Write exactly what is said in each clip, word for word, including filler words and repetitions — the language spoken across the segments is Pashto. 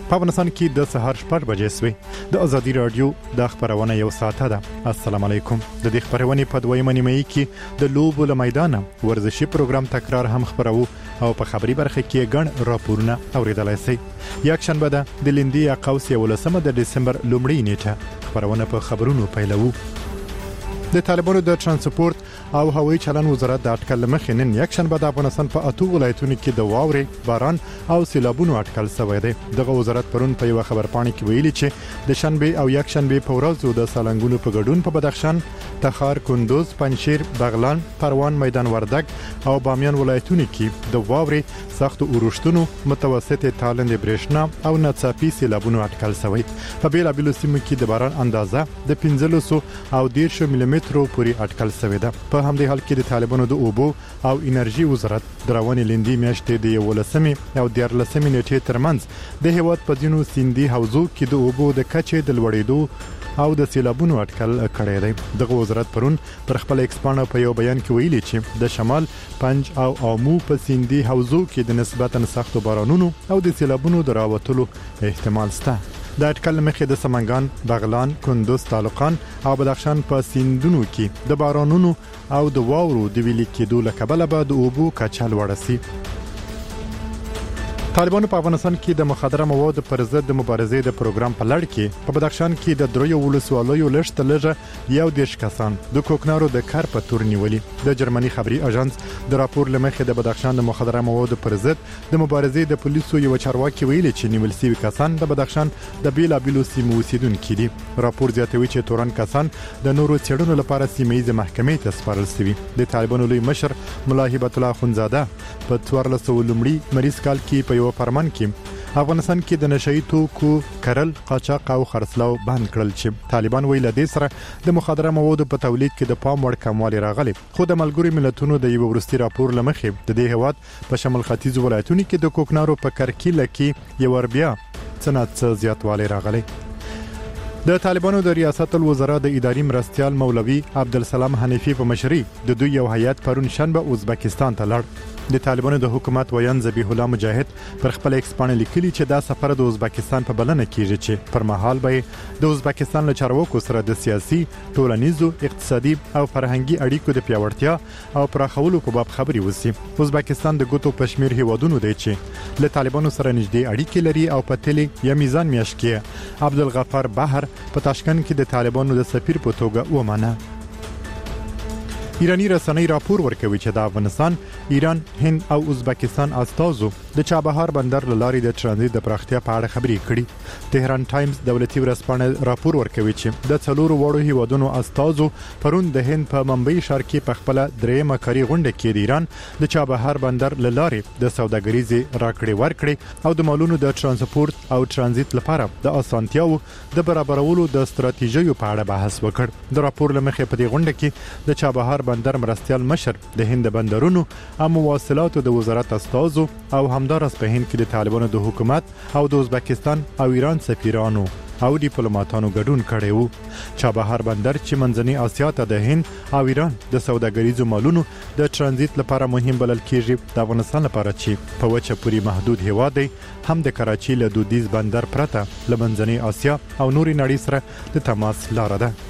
په افغانستان کې د سهار شپږ بجې سوې. د ازادي رادیو د خبرونه یو ساعته ده. السلام علیکم. د دې خبرونې په دویمه نیمه کې د لوبو له میدانه ورزشي پروګرام تکرار هم خبرو او په خبري برخه کې ګڼ راپورونه اوریدلای شئ. یک شنبه ده د لندي قوس یولسمه د دسمبر لومړۍ نیټه. خبرونه په خبرونو پیلوو. د طالبانو د ترانسپورت او هوایي چلن وزارت د اټکل مخې نن یک شنبه د افغانستان په اته ولایتونو کې د واورې، باران او سیلابونو اټکل شوی دی. دغه وزارت پرون په یو خبرپاڼه کې ویلي چې د شنبه او یک شنبه په ورځو د سالنګونو په ګډون په بدخشان، تخار، کندوز، پنجشیر، بغلان، پروان، میدان وردګ او بامیان ولایتونو کې د واورې، سخت اورښتونو، متوسط تالند برېښنا او ناڅاپي سیلابونو اټکل شوی. په بیلابیلو سیمو کې د باران اندازه د پنځلس او دېرش ملي مترو پورې اټکل شوی ده. په همدې حال کې د طالبانو د اوبو او انرژي وزارت د روانې لندي میاشتې د یولسمې او دیارلسمې نیټې ترمنځ د هیواد په ځینو سیندي حوزو کې د اوبو د کچې د لوړېدو او د سیلابونو اټکل کړی دی. دغه وزارت پرون پر خپل ایکس پاڼه په یو بیان کې ویلي چې د شمال، پنج او آمو په سیندي حوزو کې د نسبتاً سختو بارانونو او د سیلابونو د راوتلو احتمال شته. د اټکل مخې د سمنګان، بغلان، کندوز، تالقان او بدخشان په سیندونو کې د بارانونو او د واورو د ویلي کېدو له کبله به د اوبو کچه لوړه شي. طالبانو په افغانستان کې د مخدره موادو پر ضد د مبارزې د پروګرام په لړ کې په بدخشان کې د دریو ولسوالیو لږ لږه یو دیش کسان د کوکنارو د کار په تور نیولي. د جرمني خبري اژانس د راپور لمخې د بدخشان د مخدره موادو پر ضد د مبارزې د پولیسو یو چارواکي ویلي چې نیول شوي کسان د بدخشان د بیلابیلو سیمو اوسیدونکي دي. راپور زیاتوي چې تورن کسان د نورو څېړنو لپاره سیمه محکمې ته سپارل شوي. د طالبانو لوی مشر ملا هبت الله خونزاده په څوارلس سوه لومړي مریض کال کې په یو فرمان کې افغانستان کې د نشئی توکو کرل، قاچاق او خرڅلاو بند کړل چې طالبان ویل د سره د مخدره موادو په تولید کې د پام وړ کموالی راغلی. خو د ملګرو ملتونو د یو ورستي راپور لمخې د دې هواد په شمال ختیځ ولایتونو کې د کوکنارو په کرکیله کې یو وربیا صنعت زیاتوالی راغلی. د طالبانو د ریاست الوزرا د اداري مرستیال مولوي عبدالسلام حنیفی په مشرۍ د دوی یو هیئت پرون شنبه ازبکستان ته لاړ. د طالبانو د حکومت ویان ذبیح الله مجاهد پر خپل ایکس پاڼه لیکلي چې دا سفر د ازبکستان په بلنه کیږي چې پر مهال به د ازبکستان له چارواکو سره د سیاسي، ټولنیزو، اقتصادي او فرهنګي اړیکو د پیاوړتیا او پراخولو په باب خبري وسی. ازبکستان د ګوتو پشمیر هیوادونو دی چې له طالبانو سره نږدې اړیکې لري او په تلي یا میزان میاشت کې عبدالغفار بحر په تاشکند کې د طالبانو د سفیر په توګه ومانه. ایرانی رسنۍ راپور ورکوي چې د افغانستان، ایران، هند او ازبکستان استازو د چابهار بندر لارې د ترانزیت د پراختیا په اړه خبرې کړي. تهران ټایمز دولتي ورځپاڼه راپور ورکوي چې د څلورو وړو هیوادونو استازو پرون د هند په ممبئی ښار کې په خپل درېیمه کاري غونډه کې د ایران د چابهار بندر لارې د سوداګریزي راکړې ورکړې او د مالونو د ترانسپورت او ترانزیت لپاره د اسانتیاو د برابرولو د ستراتیژیو په اړه بحث وکړ. د راپور لمخې په دې غونډه کې د چابهار بندر مرستیال مشر، د هند بندرونو او مواصلاتو د وزارت استازو او همدارس په هند کې د طالبانو د حکومت او د ازبکستان او ایران سفیرانو او ډیپلوماټانو ګډون کړی وو. چابهار بندر چې منځنۍ اسیا ته د هند او ایران د سوداګریزو مالونو د ترانزیت لپاره مهم بلل کیږي. د افغانستان لپاره چې په وچه پوری محدود هیواد دی، هم د کراچي له دودیز بندر پرته له منځنۍ اسیا او نوري نړۍ سره د تماس لار ده.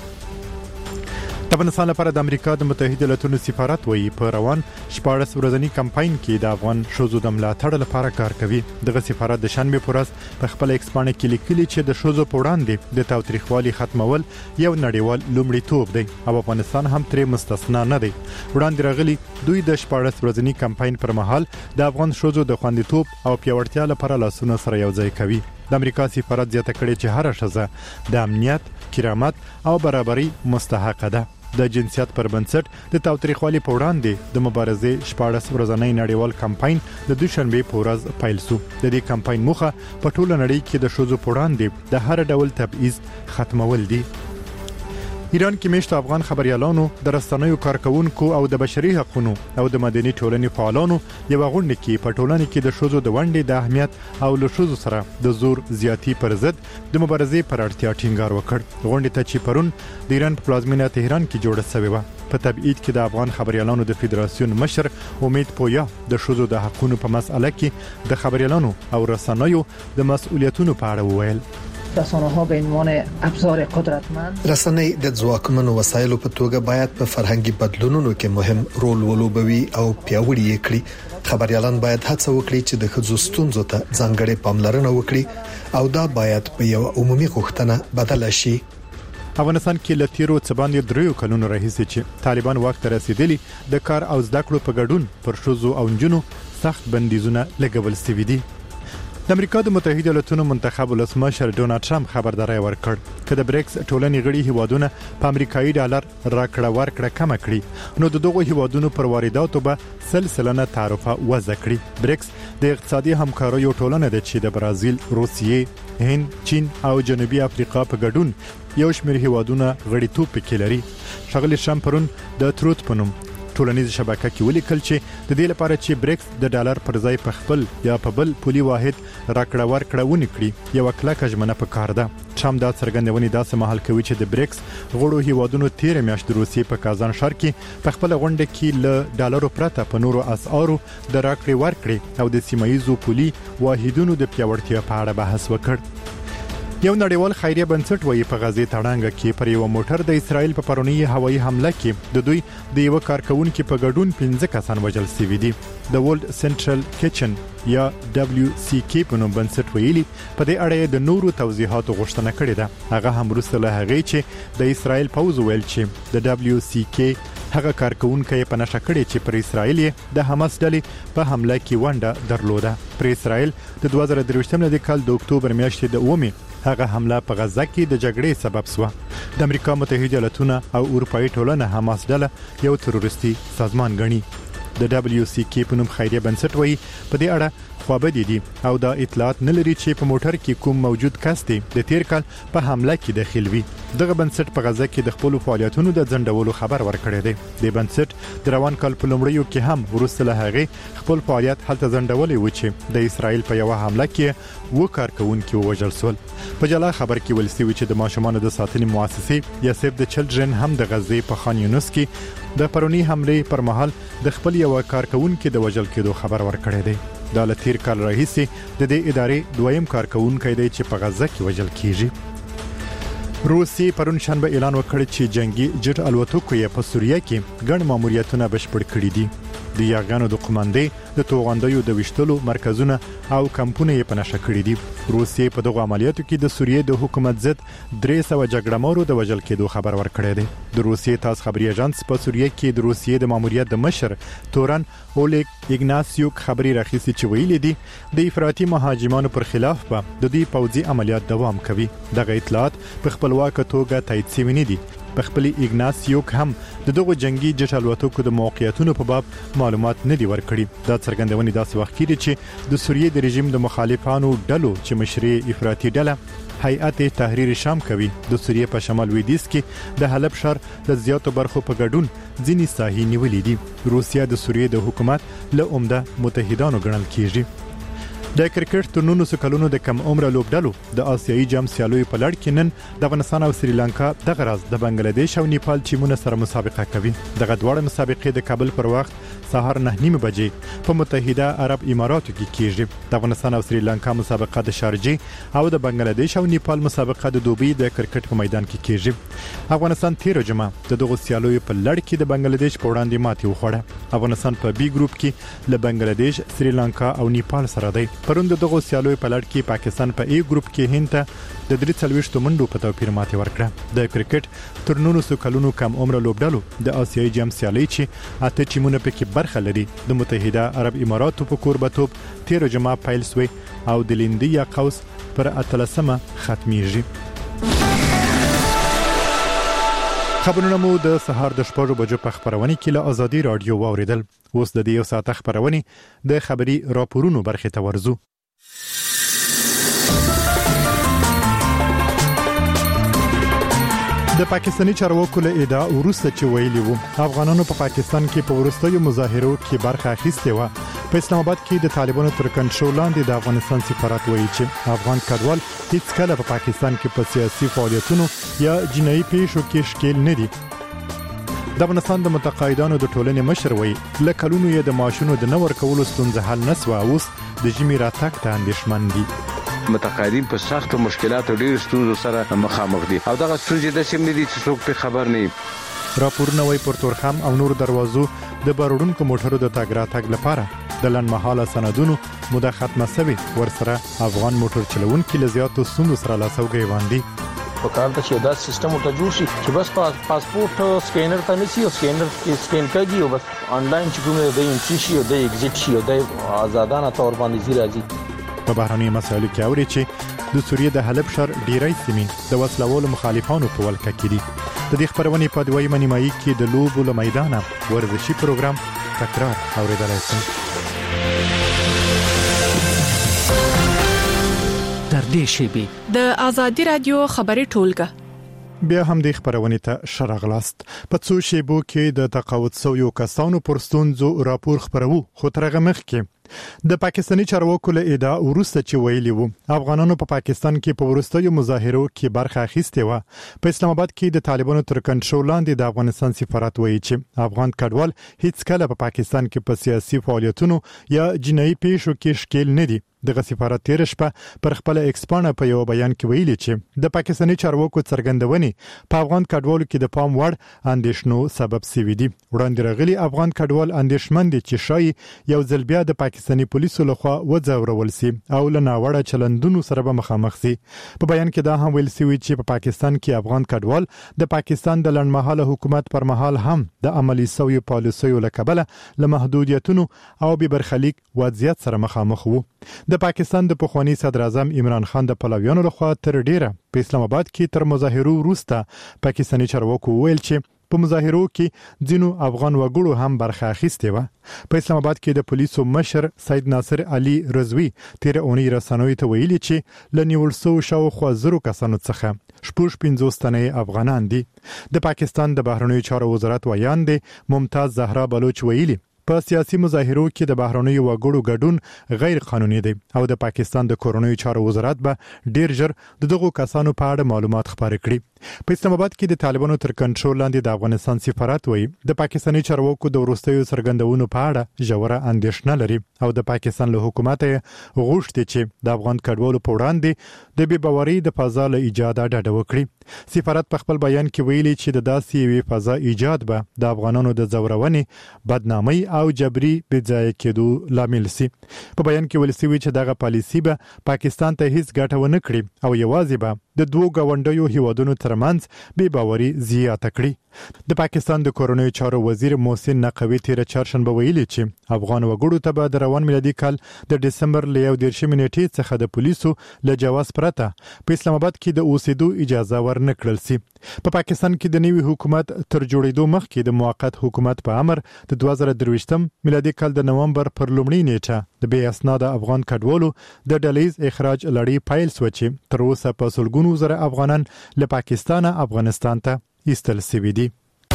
د افغانستان لپاره د امریکا د متحده ایالاتونو سفارت وایي په روان شپاړس ورځنی کمپاین کې د افغان ښځو د ملاتړ لپاره کار کوي. دغه سفارت د شنبه په ورځ په خپل ایکس پاڼه کې لیکلي چې د ښځو په وړاندې د تاوتریخوالي ختمول یو نړیوال لومړیتوب دی او افغانستان هم ترې مستثنا نه دی. وړاندې راغلي دوی د شپاړس ورځنی کمپاین پر مهال د افغان ښځو د خوندیتوب او پیاوړتیا لپاره لاسونه سره یو ځای کوي. د امریکا سفارت زیاته کړې چې هر ښځه د امنیت، کرامت او برابرۍ مستحق ده. د جنسیت پر بنسټ د تاوتریخوالي په وړاندې د مبارزې شپاړس ورځنی نړیوال کمپاین د دوشنبه په ورځ پیل شو. د دې کمپاین موخه په ټوله نړۍ کې د ښځو په وړاندې د هر ډول تبعیض ختمول دي. ایران کې میشت افغان خبريالانو، د رسنیو کارکونکو او د بشري حقوقو او د مدني ټولنې فعالانو یو غونډه کې په ټولنه کې د ښځو د ونډې د اهمیت او له ښځو سره د زور زیاتی پر ضد د مبارزې پر اړتیا ټینګار وکړ. غونډه ته چې پرون د ایران په پلازمینه تهران کې جوړه شوې و. په تبعید کې د افغان خبريالانو د فدراسیون مشر امید پویا د شذو د حقوقو په مسأله کې د خبريالانو او رسنیو د مسؤلیتونو په اړه وویل. رسانه ها به عنوان ابزار قدرتمند رسنۍ د ځواکمنو وسایلو په توګه باید په فرهنګي بدلونونو کې مهم رول ولوبوي او پیاوړي یې کړي. خبريالان باید هڅه وکړي چې د ښځو ستونزو ته ځانګړې پاملرنه وکړي او دا باید په یو عمومي غوښتنه بدل شي. افغانستان کې له تیرو څه باندې دریو کلونو راهیسې چې طالبان وخت رسیدلی د کار او زده کړو په ګډون پر ښځو او نجونو سخت بندیزونه لګول شوي دي. د امریکا د متحده ایالاتونو منتخب ولسمشر ډونالد ټرمپ خبرداري ورکړ چې د بریکس ټولنې غړي هیوادونه په امریکایي ډالر راکړه ورکړه کم کړي نو د دغو هیوادونو پر وارداتو به سلسله تعرفه وضع کړي. بریکس د اقتصادي همکاریو ټولنه ده چې د برازیل، روسیې، هند، چین او جنوبي افریقا په ګډون یو شمېر هیوادونه غړیتوب پکې لري. ښاغلي ټرمپ پرون د تروت په نوم ټولنیز شبکه کې ولیکل چې د دې لپاره چې بریکس د ډالر پر ځای په خپل یا په بل پولي واحد راکړه ورکړه ونکړي یو کلکه ژمنه پکار ده. ټرمپ دا څرګندونې داسې مهال کوي چې د بریکس غړو هیوادونو تیر میاشت د روسیې په کازان ښار کې په خپل غونډه کې له ډالرو پرته په نورو اسعارو د راکړې ورکړې او د سیمایي پولي واحدونو د پیاوړتیا په اړه بحث وکړ. یو نړیوال خیریه بنسټ وایي په غزې تړانګه کې پر یو موټر د اسرائیل په پرونی هوایي حمله کې د دوی د یو کارکونکو په ګډون پنځه کسان وژل شوي دي. د ورلد سنټرل کچن یا دبليو سي کی په نوم بنسټ ویلي په دې اړه د نورو توضیحاتو غوښتنه کړې ده. هغه هم وروسته له هغه چې د اسرائیل پوز ویل چې د دبليو سي کی هغه کارکونکو په نشه کړې چې پر اسرائیل د حماس ډلې په حمله کې ونډه درلوده. پر اسرائیل د دوه زره درویشتم کال د اکتوبر میاشتې د اومه هغه حمله په غزه کې د جګړې سبب شو. د امریکا متحده ایالاتونو او اروپאי ټولنه حماس ډله یو تروریستي سازمان ګڼي. د دبليو سي کی په نوم خیریه بنسټ وایي په دې اړه خوابدي دي او دا اطلاعات نه لري چې په موټر کې کوم موجود کس دی د تیر کال په حمله کې داخل وي. دغه بنسټ په غزه کې د خپل فعالیتونو د ځنډولو خبر ورکړی دی. د بنسټ د روان کال په لومړیو کې هم ورسته له هغه خپل فعالیت هلته ځنډولې و چې د اسرائیل په یو حمله کې و کارکونکو وژل شول. په جلا خبر کې ولسی و چې د ماشومان د ساتنې مؤسسې یا سیف د چلډرن هم د غزې په خان یونس کې د پرونی حمله پر مهال د خپل یو کارکونکو د وژل کېدو خبر ورکړی دی. دا له تیر کال راهیسې د دې ادارې دویم کارکونکو دی چې په غزه کې وژل کیږي. روسي پرون شنبه اعلان وکړ چې جنگي جټ الوتکو یې په سوریه کې ګڼ ماموریتونه بشپړ کړي دي. د یاګانو د قوماندې د توغندیو د وشتلو مرکزونه او کمپونه یې په نشه کړي دي. روسیې په دغه عملیاتو کې د سوریې د حکومت ضد درې سوه جګړهمارو د وژل کېدو خبر ورکړی دی. د روسیې تاس خبري اژانس په سوریې کې د روسیې د ماموریت د مشر تورن اولیګ ایګناسیوک خبري راخیسي چې ویلي دي د افراطي مهاجمانو پر خلاف به د دې پوځي عملیات دوام کوي. دغه اطلاعات په خپلواک توګه تایید شوي نه دي. په خپل ایګناسیوک هم د دغه جنگي جټ الوتکو د موقعیتونو په باب معلومات نه دی ورکړي. دا څرګندونې داسې وخت کې چې د سوریې د رژیم د مخالفانو ډلو چې مشري افراطي ډله هیئت تحریر شام کوي د سوریې په شمال لویدیځ کې د حلب ښار د زیاتو برخو په ګډون ځینې ساحې نیولې دي. روسیا د سوریې د حکومت له عمده متحدانو ګڼل کیږي. د کرکټ تورنونو سکلونو د کم عمره لوبډلو د آسیایي جام سیالیو په لړ کې نن د افغانستان او سریلانکا دغه راز د بنگلاديش او نیپال ټیمونو سره مسابقه کوي. دغه دواړه مسابقې د کابل پر وخت سهار نه نیمه بجې په متحده عرب اماراتو کې کیږي. د افغانستان او سریلانکا مسابقه د شارجې او د بنگلاديش او نیپال مسابقه د دوبۍ د کرکټ په میدان کې کیږي. افغانستان تیر جمعه د دغه سیالیو په لړ کې د بنگلاديش په وړاندې ماتې وخوړه. افغانستان په بي ګروپ کې له بنگلاديش، سریلانکا او نیپال سره دی. پرون د دغه سیالیو په لړ کې پاکستان په ای ګروپ کې هند ته د درې څلوېښت منډو په توپیر ماتې ورکړه. د کرکټ تورنونو سکلونو کم عمره لوبډلو د آسیایي جام سیالي چې اته ټیمونه پکې برخه لري د متحده عرب اماراتو په کوربتوب تیر جمعه پیل شوی او د لیندي یا قوس پر اتلسمه ختمیږي. خبرونه مو د سهار د شپږ بجو په خبرونه کې له ازادي رادیو واوریدل. اوس د دې یو ساعت خبرونه د خبري راپورونو برخه ته ورزو. د پاکستاني چارواکو له ادعا وروسته چې ویلي وو افغانانو په پاکستان کې په وروستیو مظاهرو کې برخه اخیستې و. په اسلام آباد کې د طالبانو تر کنټرول لاندې د افغانستان سفارت وایي چې افغان کډوال هیڅ کله په پاکستان کې په سیاسي فعالیتونو یا جنایي پیښو کې ښکیل نه دي. د افغانستان د متقاعدانو د ټولنې مشر وایي له کلونو یې د معاشونو د نه ورکولو ستونزه حل نه سوه، اوس د ژمي راتګ ته اندېښمن دي. متقاعدین په سختو مشکلاتو ډېر ستونزو سره مخامخ دي او دغه ستونزې داسې نه دي چې څوک پرې خبر نه وي. راپورونه وایي پر تورخم او نور دروازو د بارودونکو موټرو د تګ راتګ لپاره د لنډمهاله سندونو موده ختمه سوې، ورسره افغان موټر چلونکي له زیاتو ستونزو سره لاس او ګریوان دي. په کار ته چې دا سیستم ورته جوړ شي چې بس پاسپورت سکینر ته نشي او سکینر کې سکین کوي او بس آنلاین چې کومه د انټری شي او د ایگزیټ شي او د آزادانه تور باندې زی راځي. په بهرنۍ مسایلو کې اوري چې د سوریې د حلب ښار ډیری سیمې د وسلوالو مخالفانو په ولکه کې دي. د دې خبرونې په دویمه نیمایي کې د لوبو له میدانه ورزشي پروګرام تکرار اوریدلای شئ. در دې شیبې د ازادي رادیو خبري ټولګه بیا هم د خبرونې ته شرغلاست. په څو شیبو کې د تقاعد شویو کسانو پر ستونزو راپور خبرو، خو تر هغه مخکې د پاکستاني چارواکو له ادعا وروسته چې ویلي وو افغانانو په پا پاکستان کې په وروستیو مظاهرو کې برخه اخیستې و. په اسلام آباد کې د طالبانو تر کنټرول لاندې د افغانستان سفارت وایي چې افغان کډوال هیڅ کله په پاکستان کې په سیاسي فعالیتونو یا جنایي پیښو کې ښکیل نه دي. دغه سفارت تیر شپه پر خپل ایکسپانه په یو بیان کې ویلي چې د پاکستاني چارواکو څرګندونې په افغان کډوالو کې د پام وړ اندېښنو سبب سوي دي. وړاندې راغلي افغان کډوال اندېښمن دي چې شاید یو ځل بیا د پاکستاني پولیسو لخوا وځورول سي او له ناوړه چلندونو سره به مخامخ سي. په بیان کې دا هم ویل سوي چې په پاکستان کې افغان کډوال د پاکستان د لنډمهاله حکومت پر مهال هم د عملي سویو پالیسیو له کبله له محدودیتونو او بې برخلیک وضعیت سره مخامخ وو. د پاکستان د پخوانی صدر اعظم عمران خان د پلویانو لخوا تر ډیره په اسلام آباد کې تر مظاهرو وروسته پاکستاني چارواکو ویل چې په مظاهرو کې ځینو افغان وګړو هم برخه اخیستې و. په اسلام آباد کې د پولیسو مشر سید ناصر علي رضوی تیر اونۍ رسنیو ته ویلي چې له نیول شوو شاوخوا زرو کسانو څخه شپږ پنځوس تنه افغانان دي. د پاکستان د بهرنیو چارو وزارت ویاند ممتاز زهرا بلوچ ویلي په سیاسي مظاهرو کې د بهرنیو وګړو ګډون غیر قانوني دی او د پاکستان د کورونیو چارو وزارت به ډیر ژر د دغو کسانو په اړه معلومات خپاره کړي. په اسلام آباد کې د طالبانو تر کنټرول لاندې د افغانستان سفارت وایي د پاکستاني چارواکو د وروستیو څرګندونو په اړه ژوره اندېښنه لري او د پاکستان له حکومت غوښتي چې د افغان کډوالو په وړاندې د بې باورۍ د فضا له ایجاد ډډه وکړي. سفارت په خپل بیان کې ویلي چې د داسې یوې فضا ایجاد به د افغانانو د ځورونې، بدنامۍ او جبري بېځایه کېدو لامل سي. په بیان کې ویل شوي چې دغه پالیسي به پاکستان ته هیڅ ګټه ونه کړي او یوازې به د دوو ګاونډیو هیوادونو ترمنځ بې باوري زیاته کړي. د پاکستان د کورونیو چارو وزیر محسن نقوي تیر چهارشنبه ویلي چې افغان وګړو ته به د روان میلادي کال د ډسمبر له یو دېرشمې نیټې څخه د پولیسو له جواز پرته په اسلام آباد کې د اوسېدو اجازه ورنه کړل سي. په پاکستان کې د نوي حکومت تر جوړېدو مخکې د موقت حکومت په امر د دوه زره درویشتم میلادي کال د نومبر پر لومړۍ نیټه د بې اسناده افغان کډوالو د ډلهیز اخراج لړۍ پیل شوه چې تر اوسه په سلګونو زره افغانان له پاکستانه افغانستان ته ایستل شوي دي.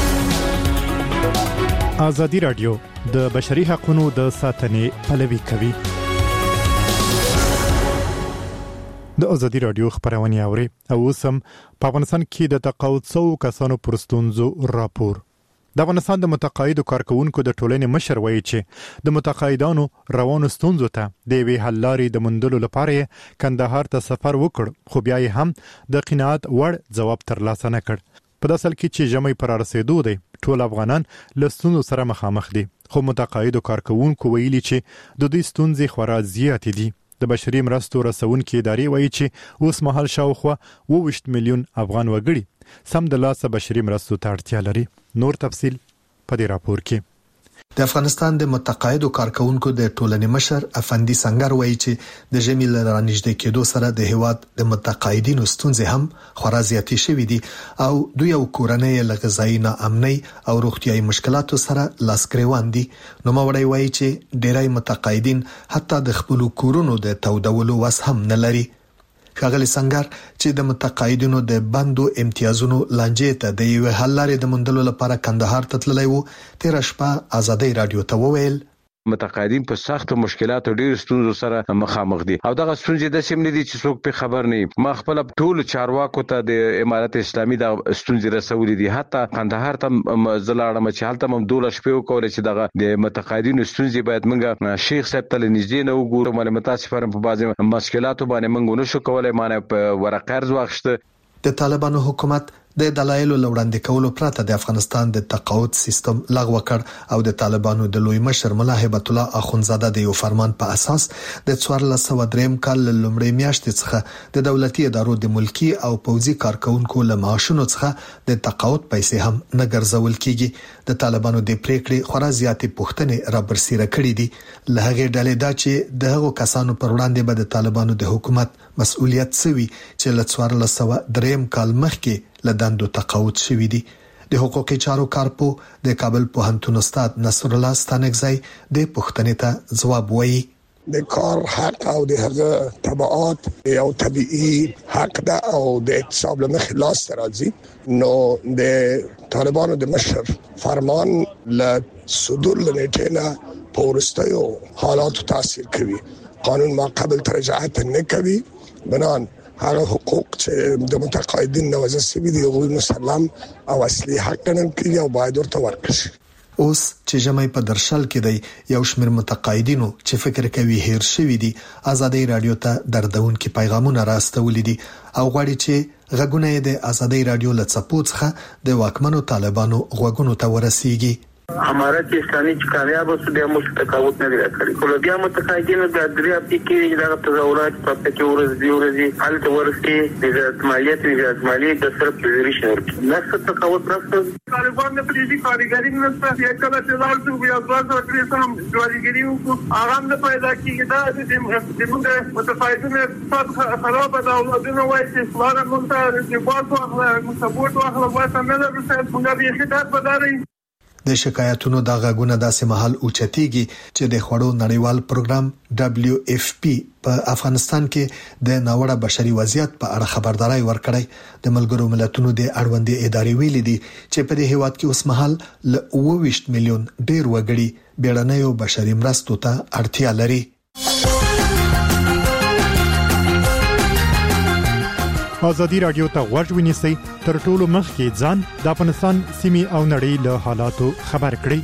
ازادي رادیو د بشري حقوقو د ساتنې پلوي کوي. د ازادي رادیو خبرونه اوري او اوسم په افغانستان کې د تقاعد شوو کسانو پر ستونزو راپور. د افغانستان د متقاعدو کارکونکو د ټولنې مشر وایي چې د متقاعدانو روانو ستونزو ته د یوې حل لارې د موندلو لپاره کندهار ته سفر وکړ، خو بیا یې هم د قناعت وړ ځواب ترلاسه نه کړ. په داسې حال کې چې ژمی پر رسېدو دی ټول افغانان له ستونزو سره مخامخ دي، خو متقاعدو کارکونکو ویلي چې د دوی ستونزې خورا زیاتې دي. د بشري مرستو رسونکي ادارې وایي چې اوس مهال شاوخوا اووه ویشت میلیون افغان وګړي سم د لاسه بشري مرستو ته اړتیا لري. نور تفصیل په دې راپور کې. د افغانستان د متقاعدو کارکونکو د ټولنې مشر افندي سنگر وایي چې د ژمي له رانږدې کېدو سره د هیواد د متقاعدینو ستونزې هم خورا زیاتې شوې دي او دوی یو کورنۍ له غذایي ناامنۍ او روغتیايي مشکلاتو سره لاس ګریوان دي. نو موري وایي چې ډېری متقاعدین حتی د خپل کورونو د تودولو وس هم نه لري. ښاغلي سنگر چې د متقاعدینو د بندو امتیازونو لانجې ته د یو حل لارې د موندلو لپاره کندهار ته تللی وو، تیر شپه ازادي رادیو ته وویل متقاعدین په سخت مشکلاتو ډیر ستونزو سره مخامخ دي او دغه ستونزې د سیمې دي چې څوک په خبر نه ما خپل ټول چارواکو ته د امارت اسلامي د ستونزې رسولې دي حتی قندهار ته زلاړم چې حالت هم دوله شپې وکول چې دغه د متقاعدینو ستونزې باید موږ شیخ صاحب ته نږدې نه وګورو مله متاسفانه په بعضي مشکلاتو باندې موږ نشو کولای مانه په ورقه ارز واخشته د طالبانو حکومت د دلایلو لوړاندې کولو پرته د افغانستان د تقاعد سیستم لغوه کړ او د طالبانو د لوی مشر ملا هیبت الله اخونزاده د یو فرمان په اساس د څوارلس سوه دریم کال لومړۍ میاشتې څخه د دولتي ادارو د ملکی او پوځي کارکونکو له معاشونو څخه د تقاعد پیسې هم نه ګرځول کیږي د طالبانو د پریکړې خورا زیاتې پوښتنې را برسیره کړې دي له هغه ډلې دا چې د هغو کسانو پر وړاندې به د طالبانو د حکومت مسؤلیت سوي چې له څوارلس سوه دریم کال مخکې لدندو تقاعد شوی دي د حقوقي چارو کارپو د کابل پوهنتون استاد نصر الله ستانکزی د پوښتنې ته جواب وایي د کار حق او د هغه تبعات او طبيعي حق ده او د اعتصاب له مخې لاس راځي نو د طالبانو د مشر فرمان له صدور لنیټه نه پورستیو حالات تاثیر کوي قانون ما قبل ترجعات نه کوي بنان هغه حقوق چې د متقاعدین نوازه سوي دي او مسلم او اصلي حق ګڼل کیږي او باید ورته ورکړي اوس چې جمعي په درشل کې دی یو شمېر متقاعدینو چې فکر کوي هیر شوی دي ازادي رادیو ته دردونکي پیغامونه راستولي دي او غواړي چې غږونه د ازادي رادیو لڅپو څخه د واکمنو طالبانو غوږونو ته ورسیږي امارت اسلامي چې کامیاب اوس د مستقاوت نه لري کړی کله بیا متقاعدینو د دریا پکې دغه تظاهرات په پکې ورځ دی ورځي حالت ورسي د مالیات د مالیات د سر پوزیشن ورکی نفس تقاوت راځي طالبان د پریزي کاریګری نه ستاسو یو کله چې لاړ بیا ځوازه کړی سم جوړیګری او هغه نه پیدا کیږي دا د موږ متقاعدینو په خراب د اولادونو وایي چې فلانه مونږ د باسو اخلا مسبوت اخلا واسه نه درسه موږ به خدمت بداري د شکایتونو د غاګونه داسې محل اوچتيږي چې د خوړو نړیوال پروګرام دبليو اف پی په افغانستان کې د ناوړه بشري وضعیت په اړه خبرداري ورکړی د ملګرو ملتونو د اړوندې ادارې ویلي دي چې په دې هیواد کې اوس مهال ل اوه ویشت میلیون ډیر وګړي بیړنیو بشري مرستو ته اړتیا لري ازادي رادیو ته غوږ ونیسئ تر ټولو مخکې ځان د افغانستان سیمې او نړۍ له حالاتو خبر کړئ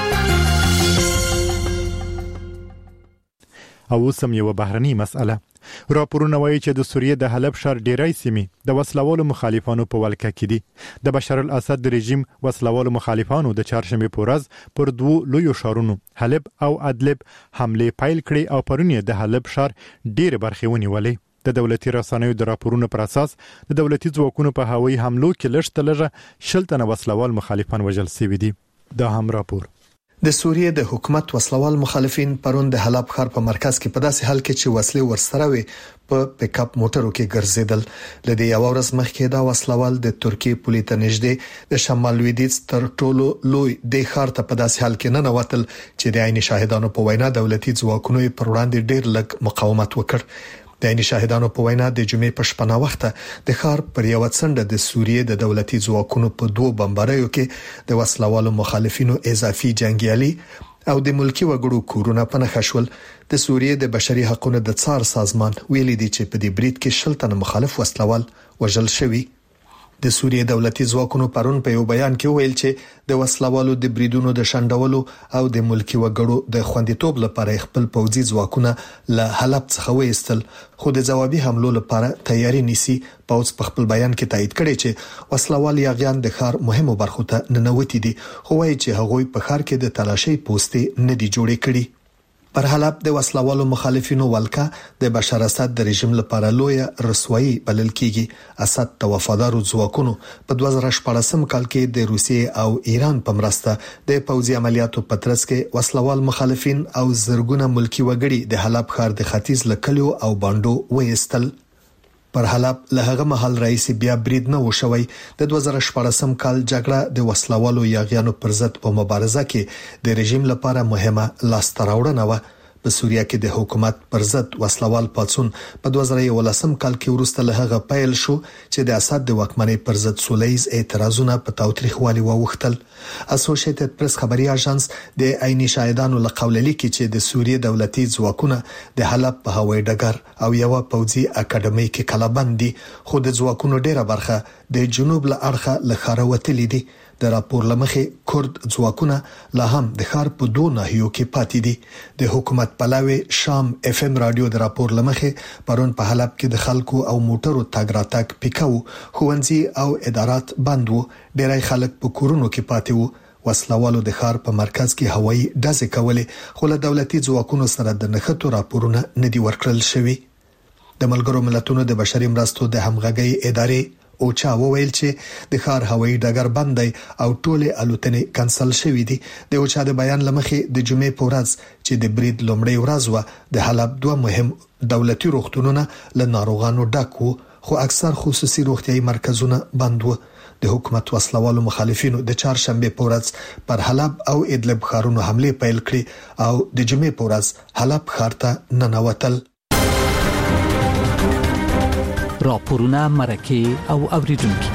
او سم یو بهرني مسأله راپورونه وایي چې د سوریې د حلب ښار ډیری سیمې د وسلوالو مخالفانو په ولکه کې دي د بشار الاسد د رژیم وسلوالو مخالفانو د چهارشنبه په ورځ پر دوو لویو ښارونو حلب او ادلب حمله پیل کړې او پرون د حلب ښار ډیر برخې ونیولې د دولتي رسنیو د راپورونو پر اساس د دولتي ځواکونو په هوایي حملو کې لږ تلغه شل تنه وسلوال مخالفان وژل شوي دي دا هم راپور د سوریې د حکومت وسلوال مخالفین پرون د حلب ښار په مرکز کې په داسې حال کې چې وسلې ورسره وي په پک اپ موټرو کې ګرځیدل لدې یو ورځ مخکې دا وسلوال د ترکیې پولیس ته نږدې د شمال لویدیځ تر ټولو لوی د ښار ته په داسې حال کې نه نوتل چې د عین شاهدانو په وینا دولتي ځواکونو پر وړاندې ډېر لږ مقاومت وکړ د عین شاهدانو په وینا د جمعې په شپه نا وخته د ښار پر یو څنډه د سوریې د دولتي ځواکونو په دوه بمباریو کې د وسلوالو مخالفینو اضافي جنگیالي او د ملکی وګړو کورونه په نښه شول د سوریې د بشري حقوقو د څار سازمان ویلي دی چې په دې برید کې شل تنه مخالف وسلوال وژل شوي د سوریې دولتي ځواکونو پرون په یو بیان کې ویل چې د وسلوالو د بریدونو د شندولو او د ملکی وګړو د خوندیتوب لپاره خپل پوځي ځواکونه له حلب څخه وېستل خو د ځوابي حملو لپاره تیاری نیسي پوځ په خپل بیان کې تایید کړی چې وسلوال یاغیان د ښار مهمو برخو ته ننوتي دي خو وايي چې هغوی په ښار کې د تلاشي پوسټې نه دي جوړې کړي پر حلب د وسلوالو مخالفینو ولکه د بشار اسد د رژیم لپاره لوی رسوایی بلل کیږي اسد د وفادارو ځواکونو په دوه زره شپږم کال کې د روسیې او ایران په مرسته د پوځي عملیاتو په ترڅ کې وسلوال مخالفین او زرګونه ملکی وګړي د حلب ښار د ختیځ لکلیو او باندو وېستل پر حلب له هغه محل رئیس بیا برید نه وشوي د دوه زره شپږم کال جګړه د وسلوالو یاغیانو پر ضد په مبارزه کې د رژیم لپاره مهمه لاستراوړنه و په سوریه کې د حکومت پر ضد وسلوال پاتسون په دوه زره یولسم کال کې وروسته له هغه پیل شو چې د اسد د واکمنۍ پر ضد سولهییز اعتراضونه په تاوتریخوالي ووختل. اسوسییټډ پریس خبري اژانس د عیني شاهدانو له قوله لیکي چې د سوریه دولتي ځواکونه د حلب په هوایي ډګر او یو پوځي اکیډمي کې کلابند دي، خو د ځواکونو ډیره برخه د جنوب له اړخه له ښاره وتلې دي. د راپور لمخې کورد ځواکونه لا هم د ښار په دوه ناحیو کې پاتې دي. د حکومت پلاوي شام اف ام رادیو د راپور لمخې پرون په حلب کې د خلکو او موټرو تګ راتګ پیکاو، ښوونځي او ادارات بند وو، ډیری خلک په کورونو کې پاتې وو. وسلوالو د ښار په مرکز کې هوایي ډزې کولې، خو له دولتي ځواکونو سره د نښتو راپورونه نه دي ورکړل شوي. د ملګرو ملتونو د بشري مرستو د همغږي ادارې اوچا وویل چې د ښار هوایي ډګر بند دی او ټولې الوتنې کانسل شوې دي. د اوچا د بیان لمخې د جمعې په ورځ چې د برید لومړی ورځ و، د حلب دوه مهم دولتي روغتونونه له ناروغانو ډک وو، خو اکثر خصوصي روغتيایي مرکزونه بند وو. د حکومت وسلوالو مخالفینو د چهارشنبه په ورځ پر حلب او ادلب ښارونو حمله پیل کړې او د جمعې په ورځ حلب ښار ته ننوتل. راپورونه مرکه او اوریدونکو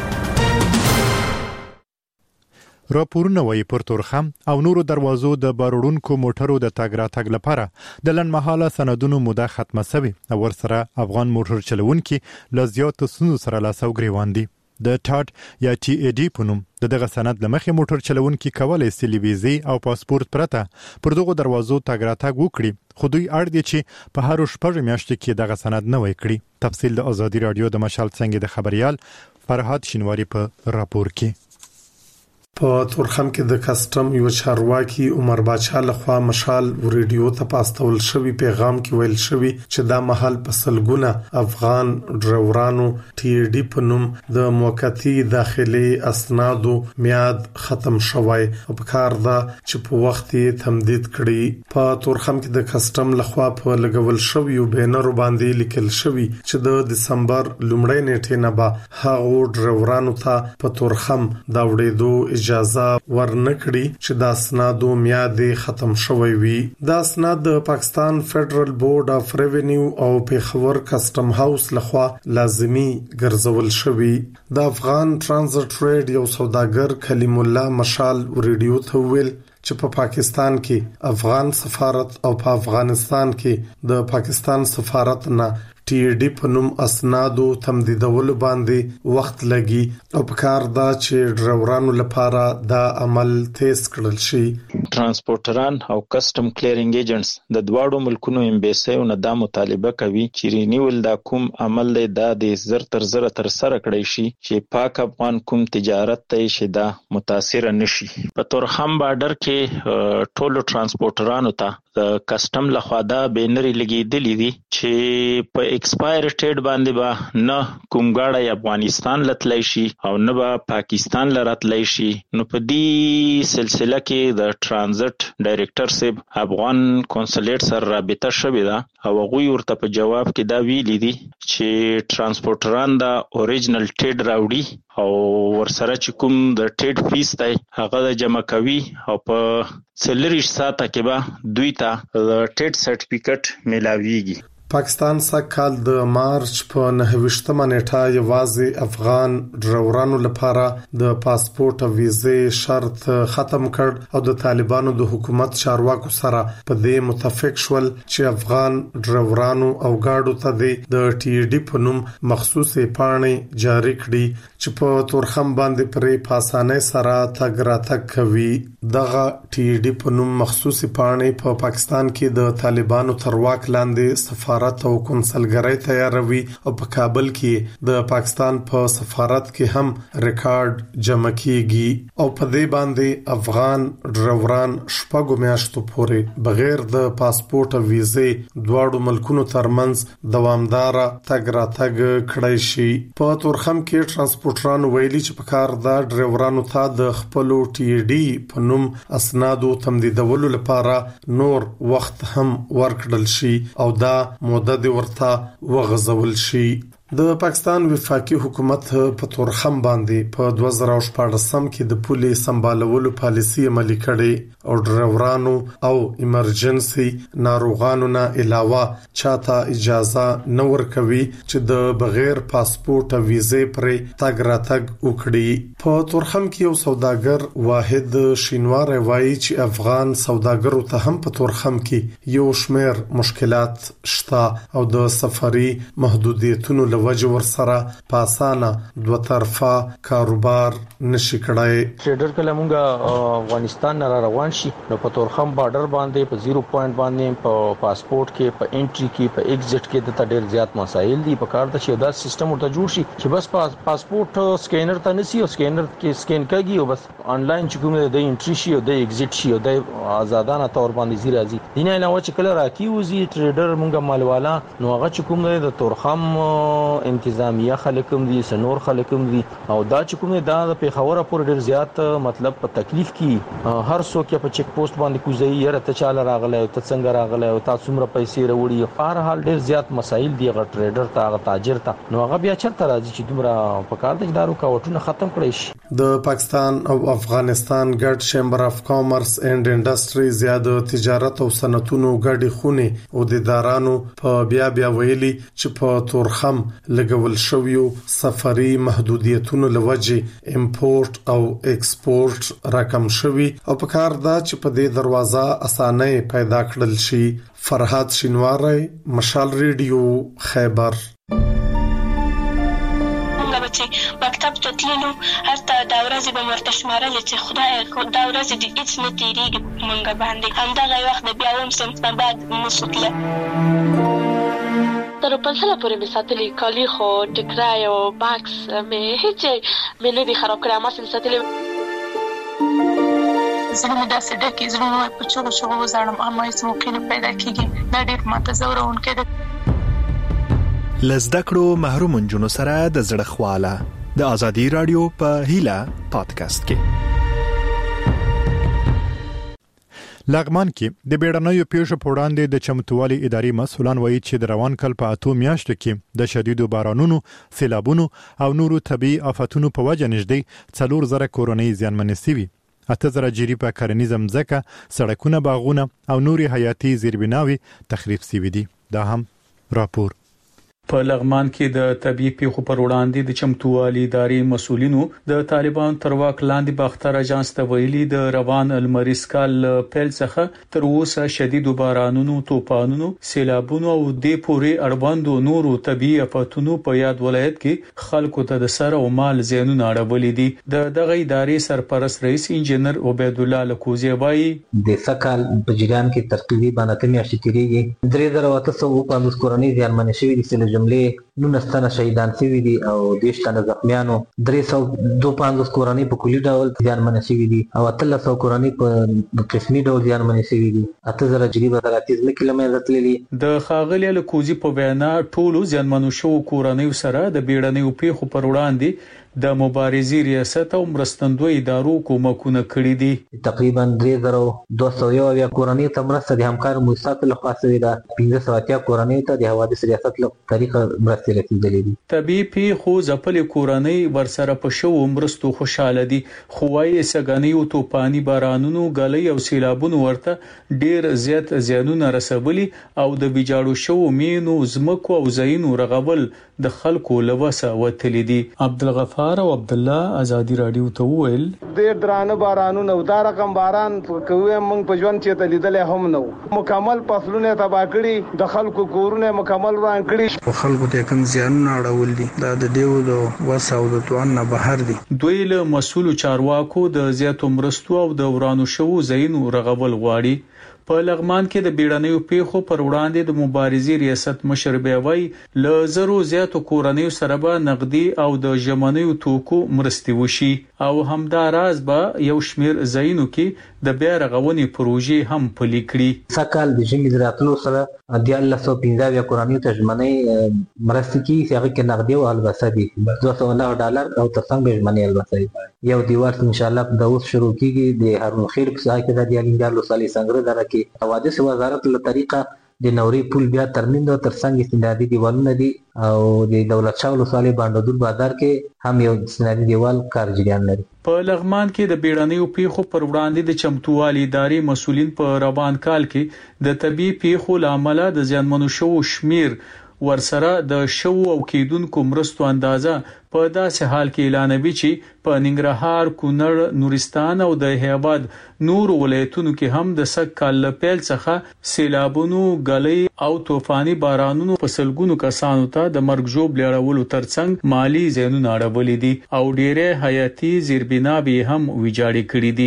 راپورونه وايي پر تورخم او نورو دروازو د بارونکو موټرو د تګ راتګ لپاره د لنډمهاله سندونو موده ختمه شوه او ورسره افغان موټر چلوونکي له زیاتو ستونزو سره لاس او ګریوان دي. د ټاټ یا ټي ای ډي په نوم د دغه سند لمخې موټر چلوونکي کولای شي ویزې او پاسپورت پرته پر دغه دروازو تګ راتګ وکړي، خو دوی اړ دي چې په هر شپږ میاشتو کې دغه سند نوی کړي. تفصیل د ازادي رادیو د مشال څنګه د خبريال فرهاد شینواری په راپور کې. په تورخم کې د کسټم یو چارواکي عمر باچا لخوا مشال ریډیو ته پاستول شوی پیغام کې ویل شوی چې دا محل په سلګونه افغان ډرایورانو ټي ډي په نوم د موقتی داخلي اسنادو میاد ختم شوی او په کار دا چې په وخت یې تمدید کړي. په تورخم کې د کسټم لخوا په لګول شوی یو بینر باندې لیکل شوی چې د دسمبر لومړۍ نیټې نه به هغه ډرایورانو ته په تورخم دا وړېدو اجازه ورنکړي چې دا اسنادو میاد ختم شوی وي. دا اسناد د پاکستان فدرل بورډ اف ریوینیو او پیښور کسټم هاوس لخوا لازمی ګرځول شوی. د افغان ترانزیت ټریډ یو سوداګر کلیم الله مشال ریډیو ته ویل چې په پاکستان کې افغان سفارت او په افغانستان کې د پاکستان سفارت نه ټي ډي په نوم اسنادو تمدیدولو باندې وخت لګي او په کار دا چې ډرایورانو لپاره دا عمل تیز کړل شي. ترانسپورټران او کسټم کلیرینګ ایجنټس د دواړو ملکونو امبیسیو نه دا مطالبه کوي چې رینیول دا کوم عمل دی دا د زر تر زر تر سره کړی شي چې پاک افغان کوم تجارت ته شي دا متاثر نشي. په تورخم بارډر کې ټولو ترانسپورټرانو ته د کسټم لخوا دا بینری لګیدلی دي چې په ایکسپایر ډیټ باندې به نه کوم غاړی افغانستان لتلای شي او نه به پاکستان لراتلای شي. نو په دې سلسله کې د ترانزیت ډایریکټر صاحب افغان کنسولیټ سره رابطه شوې ده او هغه ورته په جواب کې دا ویلي دي چې ترانسپورټران دا اوریجنل ټیډ راوړي او ورسره چې کوم د ټیډ فیس دی هغه د جمع کوي او په څلریش ساعته کې به دوی ته د ټیډ سرټیفیکټ ملاويږي. پاکستان سږکال د مارچ په نهه نیټه یوازې افغان ډرایورانو لپاره د پاسپورت او ویزې شرط ختم کړ او د طالبانو د حکومت چارواکو سره په دې متفق شول چې افغان ډرایورانو او گاډو ته د ټي ډي په نوم مخصوصي پاڼې جاری کړي چې په تورخم باندې پرې په اسانۍ سره تګ راتګ کوي. دغه ټي ډي په نوم مخصوصي پاڼې په پاکستان کې د طالبانو تر واک لاندې سفارت او کنسلګرۍ تیاروي او په کابل کې د پاکستان په سفارت کې هم ریکارډ جمع کیږي او په دې باندې افغان ډرایوران شپږ میاشتو پورې بغیر د پاسپورت او ویزې دواړو ملکونو ترمنځ دوامدار تګ راتګ کړی شي. په تورخم کې ترانسپورټران ویلي چې په کار د ډرایورانو ته د خپل ټي ډي په نوم اسنادو تمدیدولو لپاره نور وخت هم ورکړل شي او دا موده د ورته وغځول شي. د پاکستان وفاقي حکومت په تورخم باندې په دوه زره شپږ کې د پولې سمبالولو پالیسي عملي کړې او ډرایورانو او ایمرجنسي ناروغانو نه علاوه چاته اجازه نه ورکوي چې د بغیر پاسپورت او ویزې پرې تګ راتګ وکړي. په تورخم کې یو سوداګر واحد شینوار وایي چې افغان سوداګرو ته هم په تورخم کې یو شمېر مشکلات شته او د سفري محدودیتونو وجه ورسره په اسانه دوه طرفه کاروبار نشي کړای. ټریډر کله مونږه افغانستان نه روان شي نو په تورخم بارډر باندې په زیرو پوینټ باندې په پاسپورت کې په انټری کې په ایگزیټ کې د ډېر زیات مسایل دي. په کار د چې دا سیستم ورته جوړ شي چې بس پاس پاسپورت سکینر ته نسی او سکینر کې سکین کوي او بس آنلاین چې کوم د انټری شي او د ایگزیټ شي او د آزادانه تور باندې زی راځي. دینه علاوه چې کله راکیوزي ټریډر مونږه مالوالا نو هغه چې کوم د تورخم انتظامیه خلکم دي سنور خلکم دي او دا چې کومه دا د پیښور پور ډیر زیات مطلب په تکلیف کې هر څوک په چیک پوسټ باندې کوزي یره ته چاله راغله او ته څنګه راغله او تاسو څومره پیسې وروړي. په هر حال ډیر زیات مسایل دي غ ټریډر ته غ تاجر ته نو هغه بیا چرته راځي چې دومره په کار د دارو کاوټونه ختم کړي شي. د پاکستان او افغانستان ګډ چیمبر اف کامرس اینڈ انډستری زیاده تجارت او صنعتونو ګډي خونه او د ادارانو په بیا بیا ویلي چې په تورخم لګول شویو سفري محدودیتونو لوجه امپورت او ایکسپورت راکم شوی او په کار دا چې په دې دروازه اسانه پیدا کړل شي. فرحات شینواری، مشال ریډیو، خیبر. مکتب ته تللو هرته دا ورځې به ورته شمارلې چې خدای دا ورځې دې هیڅ نه تېرېږي مونږ باندې. همدغه وخت د بیا اووم صنف نه بعد نشو تللی. تر پنځله پورې مې ساتلي کالي خو ټکرای او باکس مې هیڅ مې نه دي خراب کړی. ما سم ساتلي زړه مې داسې ډکې زړه مې په چغو چغو وزاړم اما هیڅ موقع نه پیدا کېږي. دا ډېر ماته ځوروونکی ده. له زده کړو محروم نجونو سره د زړه خواله د ازادي رادیو په هیله پادکاسټ کې. لغمان کې د بیړنیو پیښو په وړاندې د چمتووالي ادارې مسؤلان وایي چې د روان کال په اتو میاشتو کې د شدیدو بارانونو، سیلابونو او نورو طبي آفتونو په وجه نږدې څلور زره کورنۍ زیانمنې شوي. اته زره جری په کرنیزه مځکه، سړکونه، باغونه او نوري حیاتي زیربناوي تخریب شوي دي. دا هم راپور. په لغمان کې د طبي پیښو پر وړاندې د چمتووالي ادارې مسؤلینو د طالبان تر واک لاندې باختر اجانس ته ویلي د روان المریز کال پیل څخه تر اوسه شدید بارانونو، طوفانونو، سیلابونو او د پوري اړوندو نورو طبي آفتونو په یاد ولایت کې خلکو ته د سر او مال زیانونه اړولې دي. د دغه ادارې سرپرست رئیس انجنیر عبید الله لکوزی وایي د سکهال په جریان کې تقریبا باندې میاشتې تیریږي. درې زره اته سوه پنځوس کورنۍ زیانمنې شوي دي. جملې نونس تنه شهیدان شوي دي او دیش تنه زخمیانو. درې سوه دوه پنځوس کورنۍ په کلي ډول زیانمنې شوي دي او اتلس سوه کورنۍ په قسمي ډول زیانمنې شوي دي. اته زره جري به تر اتیس ځمکې له منځه تللي. د ښاغلي لکوزي په وینا ټولو زیانمنو شوو کورنیو سره د بیړنیو پیښو پر وړاندې د مبارزې ریاست او مرستندوی ادارو کومکونه کړي دي. تقریبا درې زره دوه سوه یو اویا کورنۍ ته مرسته د همکارو مؤسساتو لخوا شوې ده. پنځه سوه اتیا کورنۍ ته د حوادث ریاست له طریقه مرستې رسیدلې دي. طبي پیښو ځپلې کورنۍ ورسره په شوو مرستو خوشاله دي، خو وايي سګنیو توپاني بارانونو، غلې او سیلابونو ورته ډیر زیات زیانونه رسولي او د ویجاړو شوو مینو، زمکو او ځایونو رغول د خلکو لوسه وتلې دي. عبدالغفار او عبد الله ازادي رادیو ته ویل ډېر درانه بارانونه او دا رقم باران کوي موږ په ژوند چې ته لیدلې هم نو. مکمل فصلونه تباہ کړي، د خلکو کورونه مکمل وران کړي. په خلکو ته کوم زیانونه اړول دي دا د دیو د وسه او د توان نه بهر دي. دوی له مسؤل چارواکو د زیاتو مرستو او د ورانو شوو ځایونو رغول غواړي. په لغمان کې د بیړنیو پیښو پر وړاندې د مبارزې ریاست مشر بیاوي ل زرو زیاتو کورنیو سره به نقدي او د ژمنیو توکو مرستې وشي او همداراز به یو شمیر ځایونو کې د بیا رغونې پروژې هم پلي کړي. سکهال د ژمي د راتلو سره د الله سو پنځه اویا کورنیو ته ژمنۍ مرستې کې چې هغه کې نقدي او البسه دي دوه سوه نهه ډالر او ترڅنګ به ژمنۍ البسه یو دیوار ان شاء الله د اوس شروع کیږي. د هارون خیر په ځای کې د دیالینګار لوسالي څنګه درکې حوادث وزارت له طریقه د نوري پل بیا ترمیم او ترڅنګ استنادي دیوالونه دي او د دولت شاه ولسوالۍ باندودل بازار کې هم یو استنادي دیوال کار جریان لري. په لغمان کې د بیړنیو پیښو پر وړاندې د چمتووالي ادارې مسولین په روان کال کې د طبي پیښو لامل د زیانمنو شو شمیر ورسره د شو او کېدونکو مرستو اندازه په داسې حال کې اعلانوي چې په ننګرهار، کونړ، نورستان او د هیواد نور ولایتونو کې هم د سږ کال پیل څخه سیلابونو، غلې او طوفاني بارانونو په سلګونو کسانو ته د مرګ ژوب لړولو ترڅنګ مالی زیانونه اړولې دي او ډېرې حیاتي زیربناوې هم ویجاړې کړې دي.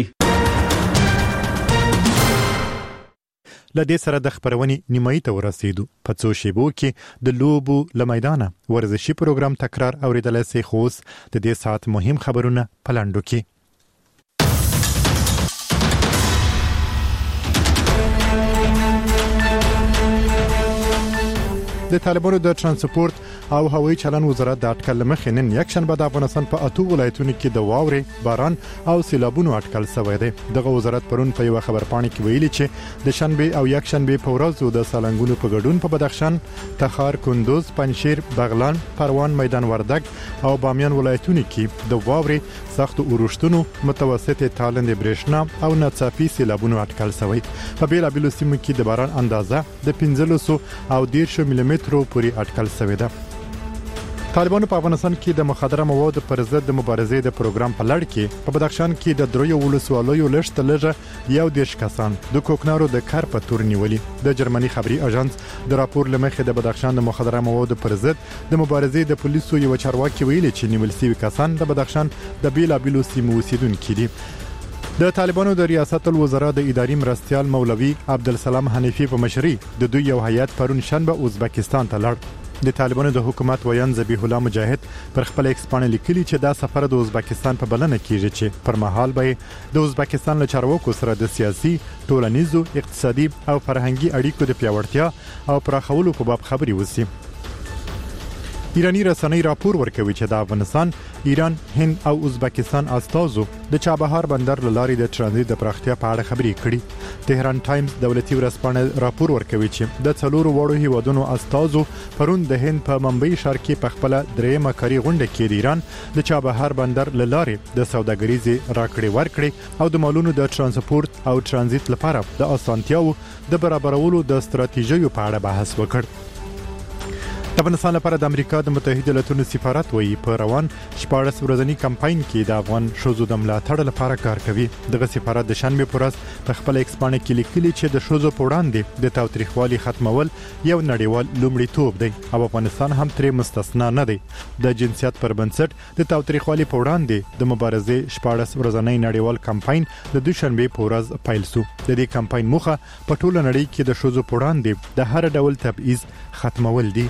لدې سره د خبرونې نیمایي ته ورسېدو. په څو شیبو کې د لوبو له میدانه ورزشي پروګرام تکرار اوریدلای شئ. خو د دې ساعت مهم خبرونه په لاندو کې. د طالبانو د ترانسپورت او هوایي چلن وزارت د اټکل مخې نن یک شنبه د افغانستان په اته ولایتونو کې د واورې، باران او سیلابونو اټکل شوی دی. دغه وزارت پرون په یو خبرپاڼه کې ویلي چې د شنبه او یک شنبه په ورځو د سالنګونو په ګډون په بدخشان، تخار، کندوز، پنجشیر، بغلان، پروان، میدان وردګ او بامیان ولایتونو کې د واورې، سخت اورښتونو، متوسط تالند برېښنا او ناڅاپي سیلابونو اټکل شوی. په بیلابیلو سیمو کې د باران اندازه د پنځلس او دېرش ملي مترو پورې اټکل شوی ده. طالبانو په افغانستان کې د مخدره موادو پر ضد د مبارزې د پروګرام په لړ کې په بدخشان کې د دریو ولسوالیو لږ لږه یو دیش کسان د کوکنارو د کار په تور نیولې. د جرمني خبري اژانس د راپور لمخې د بدخشان د مخدره موادو پر ضد د مبارزې د پولیسو یو چارواکي ویلي چې نیول شوي کسان د بدخشان د بیلابیلو سیمو اوسیدونکي دي. د طالبانو د ریاست الوزرا د اداري مرستيال مولوي عبدالسلام حنیفي په مشرۍ د دوی یو هیئت پرون شنبه ازبکستان ته لاړ. د طالبانو د حکومت ویان ذبیح الله مجاهد پر خپل ایکس باندې لیکلي چې دا سفر د ازبکستان په بلنه کیږي چې پر مهال به د ازبکستان له چارواکو سره د سیاسي، ټولنیزو، اقتصادي او فرهنګي اړیکو د پیاوړتیا او پراخولو په باب خبري وسی. ایرانی رسنۍ راپور ورکوي چې د افغانستان، ایران، هند او ازبکستان استازو د چابهار بندر لارې د ترانزیت د پراختیا په اړه خبري کړي. تهران ټایمز دولتي ورځپاڼه راپور ورکوي چې د څلورو وړو هیوادونو استازو پرون د هند په ممبئی ښار کې په خپل درېمه کاري غونډه کې د ایران د چابهار بندر لارې د سوداګریزي راکړې ورکړې او د مالونو د ترانسپورت او ترانزیت لپاره د اسانتیاو د برابرولو د ستراتیژیو په اړه بحث وکړ. د افغانستان لپاره د امریکا د متحده ایالاتونو سفارت وایي په روان شپاړس ورځنی کمپاین کې د افغان شوزو د ملاتړ لپاره کار کوي. دغه سفارت د شنبه پر ورځ په خپل ایکس باندې کې لیکلي چې د شوزو په وړاندې د تاوتریخوالي ختمول یو نړیوال لومړیتوب دی او افغانستان هم ترې مستثنا نه دی. د جنسیت پر بنسټ د تاوتریخوالي په وړاندې د مبارزې شپاړس ورځنی نړیوال کمپاین د دوشنبه په ورځ پیل شو. د دې کمپاین موخه په ټوله نړۍ کې د شوزو په وړاندې د هر ډول تبعیض ختمول دي.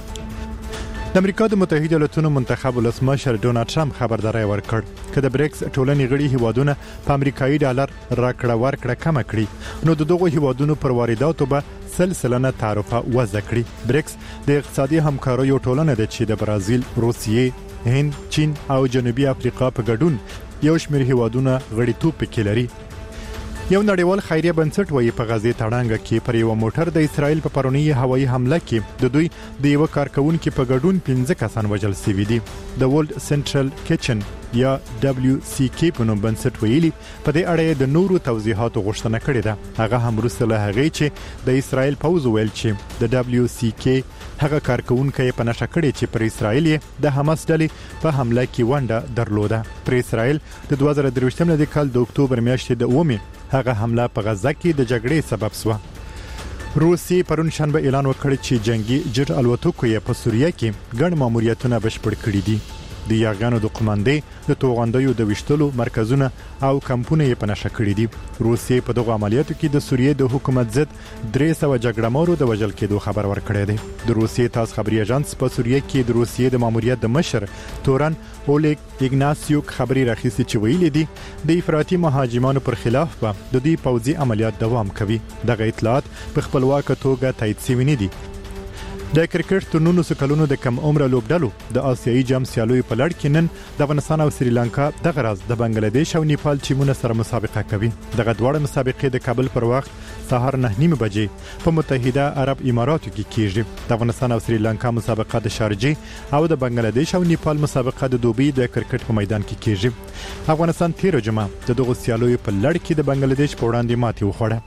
د امریکا د متحده ایالاتونو منتخب ولسمشر ډونالد ټرمپ خبرداري ورکړ چې د بریکس ټولنې غړي هیوادونه په امریکایي ډالر راکړه ورکړه کم کړي نو د دغه هیوادونو پر وارداتو به سلسله تعرفه وضع کړي. بریکس د اقتصادي همکاریو ټولنه ده چې د برازیل، روسیې، هند، چین او جنوبي افریقا په ګډون یو شمېر هیوادونه غړیتوب پکې لري. یو نړیوال خیریه بنسټ وایي په غزې تړانګه کې پر یو موټر د اسرائیل په پرونی هوایي حمله کې د دوی د یو کارکونکو په ګډون پنځه کسان وژل شوي دي. د ورلد سنټرل کچن یا دبليو سي کی په نوم بنسټ ویلي په دې اړه د نورو توضیحاتو غوښتنه کړې ده. هغه هم وروسته له هغه چې د اسرائیل پوز ویل چې د دبليو سي کی هغه کارکونکو په نشه کړې چې پر اسرائیل د حماس ډلې په حمله کې ونده درلوده. پر اسرائیل د دوه زره درویشتم کال د اکتوبر میاشتې د اومه هغه حمله په غزه کې د جګړې سبب شو. روسي پرون شنبه اعلان وکړ چې جنگي جټ الوتکو یې په سوریه کې ګڼ ماموریتونه بشپړ کړي دي. د یاغانو د قوماندې د توغندیو د وشتلو مرکزونه او کمپونه یې په نشه کړي دي. روسي په دغه عملیاتو کې د سوریې د حکومت ضد درې سوه جګړهمارو د وژل کېدو خبر ورکړی دی. د روسي تاس خبري اژانس په سوریه کې د روسي د ماموریت د مشر تورن اولیګ ایګناسیوک خبري راخیستي چې ویلي دي د افراطي مهاجمانو پر خلاف به د دې پوځي عملیات دوام کوي. دغه اطلاعات په خپلواک توګه تایید شوي نه دي. د کرکټ تورنونو سکلونو د کم عمر لوبډلو د آسیایي جام سیالوي په لړ کې نن د افغانستان او سریلانکا د غراز د بنگلاديش او نیپال ټیمونو سره مسابقه کوي. دغه دواړه مسابقې د کابل پر وخت سهار نه نیمه بجې په متحده عرب اماراتو کې کیږي. د افغانستان او سریلانکا مسابقه د شارجه او د بنگلاديش او نیپال مسابقه د دوبۍ د کرکټ په میدان کې کیږي. افغانستان تیر جمعه د دغه سیالوي په لړ کې د بنگلاديش په وړاندې ماتې وخوړه.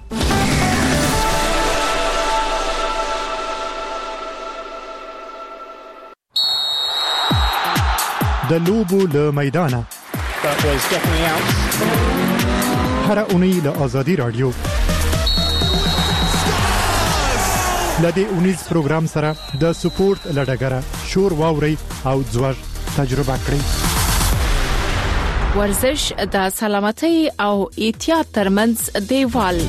د لوبو له میدانه هر اونۍ له آزادي رادیو لدې اونیز پروګرام سره د سپورت لډګره شور واوري او ځوړ تجربه کړئ. ورزش د سلامتۍ او احتیاط ترمنځ دیوال.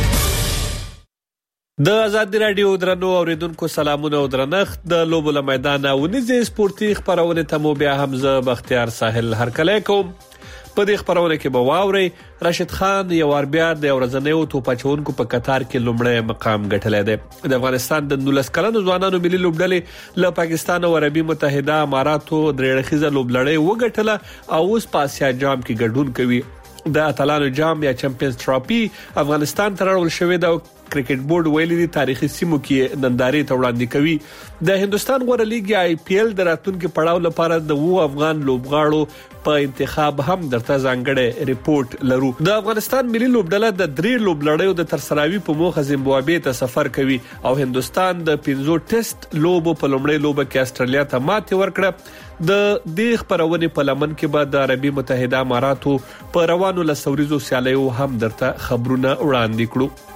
د آزادي رادیو درنو اوریدونکو سلامونه او درنښت. د لوبو له میدانه ونیزه سپورتي خبرونه ته مو بیا حمزه بختیار ساحل هرکلی کوم. په دې خبرونه کې به واوري راشد خان یو ور بیا د ورځنیو توپچونکو په قطار کې لومړی مقام ګټلی دی. د افغانستان د نولس کلنو ځوانانو ملي لوبډلې له پاکستان او عربي متحده اماراتو درې خزه لوبلړۍ وګټله او اوس په آسیا جام کې ګډون کوي. د اتلانو جام یا چمپیونز ټرافي افغانستان ته راوړل شوې ده. کرکټ بورډ ویلي دي تاریخي سیمو کې نندارې ته وړاندې کوي. د هندستان غوړه لیګ یا آی پی ایل د راتلونکي پړاو لپاره د وو افغان لوبغاړو په انتخاب هم درته ځانګړی ریپورت لرو. د افغانستان ملي لوبډله د درې لوبلړیو د ترسراوي په موخه زیمبابوې ته سفر کوي او هندستان د پنځو ټیسټ لوبو په لومړۍ لوبه کې استرالیا ته ماتې ورکړه. د دې خبرونه په لمن کې به د عربي متحده اماراتو په روانو لسوریزو سیالیو هم درته خبرونه وړاندې کړو.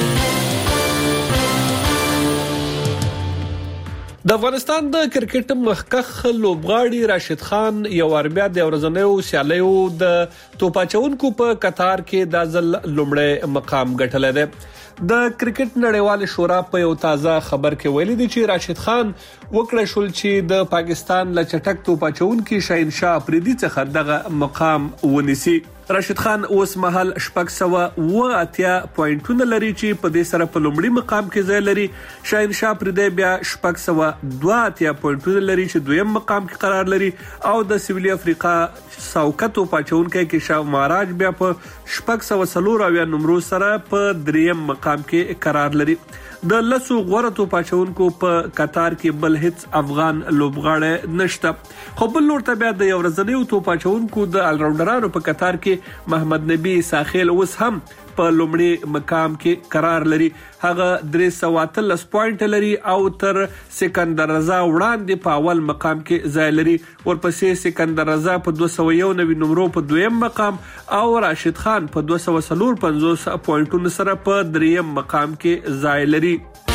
د افغانستان د کرکټ مخکخ لوبغاړي راشد خان یو اربیا د ورځنیو سیالیو د توپاچونکو په قطار کې د ځل لومړی مقام ګټلی دی. د کرکټ نړیوال شورا په یو تازه خبر کې ویلي دي چې راشد خان وکړه شول چې د پاکستان له چټک توپاچونکو شاهنشاه افریدي څخه دغه مقام ونیسي. راشد خان اوس مهال شپږ سوه اوه اتیا پوینټونه لري چې په دې سره په لومړي مقام کې ځای لري. شاهنشاه افریدي بیا شپږ سوه دوه اتیا پوینټونه لري چې دویم مقام کې قرار لري او د سویلي افریقا ساوکتو پاچونکو کې شاو ماراج بیا په شپږ سوه څلور اویا نمبر سره په دریم مقام کې قرار لري. د لسو غوړه توپاچونکو په قطار کې بل هیڅ افغان لوبغاړی نشته. خو بل لور ته بیا د یو ورځنیو توپاچونکو د الراونډرانو په قطار کې محمد نبی ساخیل اوس هم په لومړي مقام کې قرار لري. هغه درې سوه اتلس پوینټ لري او تر سکندر رضا وړاندې په اول مقام کې ځای لري. ورپسې سکندر رضا په دوه سوه یو نوي نمبر په دویم مقام او راشد خان په دوه سوه څلور پنځوس پوینټونو سره په دریم مقام کې ځای لري.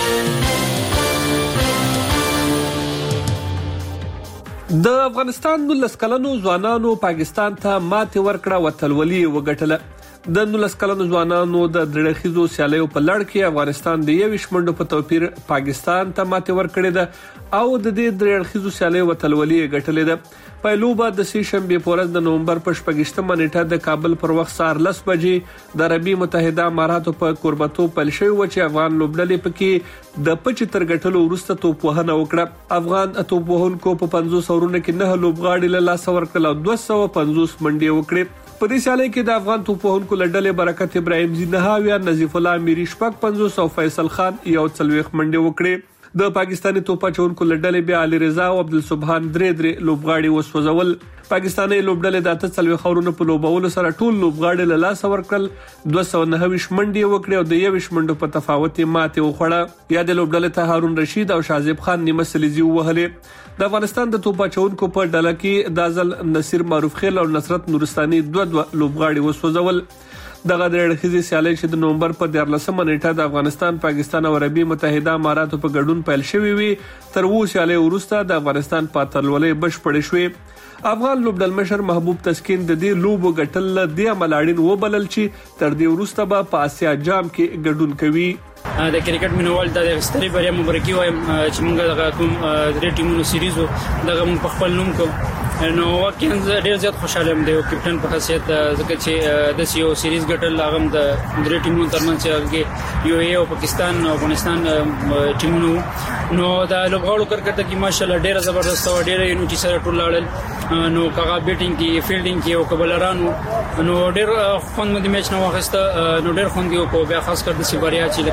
د افغانستان نولس کلنو ځوانانو پاکستان ته ماتې ورکړه وتلولي وګټله. د نولس کلنو ځوانانو د درېخیزو سیالیو په لړ کې افغانستان د یویش منډو په توپیر پاکستان ته ماتې ورکړې ده او د دې درېخیزو سیالیو وتلولي ګټلې ده. پایلوبه د سې شنبه په ورځ د نومبر په شپږشتمه نیټه د کابل پر وخت سهار لس بجې د عربي متحده اماراتو په کوربتو پیل شوی و چې افغان لوبډلې پکې د پچهتر ګټلو وروسته توپ وهنه وکړه. افغان توپ وهونکو په پنځوس اورونو کې نه لوبغاړي له لاسه ورکړل او دوه سوه پنځوس منډې وکړې. په دې سیالۍ کې د افغان توپ وهونکو لډلې برکت ابراهیم زینهاویا، نظیف الله میری شپږ پنځوس او فیصل خان یو څلوېښت منډې وکړې. د پاکستاني توپاچونکو لډلې بیا علي رضا او عبدالسبحان درې درې لوبغاړي وسوځول. پاکستاني لوبډلې د اته څلوېښت خورونو په لوبولو سره ټول لوبغاړي له لاسه ورکړل. دوه سوه نهه ویشت منډې وکړې او د یویشت منډو په تفاوت یې ماتې وخوړه. یا د لوبډلې ته هارون رشید او شازیب خان نیمه سلیزي ووهلې. د افغانستان د توپاچونکو په ډله کې د ځل نصیر معروف خیل او نصرت نورستاني دوه دوه لوبغاړي وسوځول. دغه د اړخیزي سیالۍ چې د نومبر په دیارلسمه نیټه د افغانستان، پاکستان او عربي متحده اماراتو په ګډون پیل شوې وي، تر وو سیالۍ وروسته د افغانستان په اتلولۍ بشپړې شوې. افغان لوبډل مشر محبوب تسکین د دې لوبو ګټل د عمل اړین وبلل چې تر دې وروسته به په آسیا جام کې ګډون کوي. د کرکټ مینوال د ستړي بریا مبارکي وایم چې موږ د کوم درې ټیمونو سیریز دغه موږ په خپل نوم کو نو واقعا ډیر زیات خوشاله یم د کپټن په حیثیت ځکه چې د سیو سیریز ګټل هغه د درې ټیمونو ترمنځ چې یو ای او پاکستان او افغانستان ټیمونو نو دا لوبغاړو کرکټ کې ماشاءالله ډیر زبردست او ډیر یو چې سره ټول لاړل نو کاغه بیټینګ کې فیلډینګ کې او کبلرانو نو ډیر خوند مې میچ نو واخیسته نو ډیر خوند یو په بیا خاص کر د سیبریا چې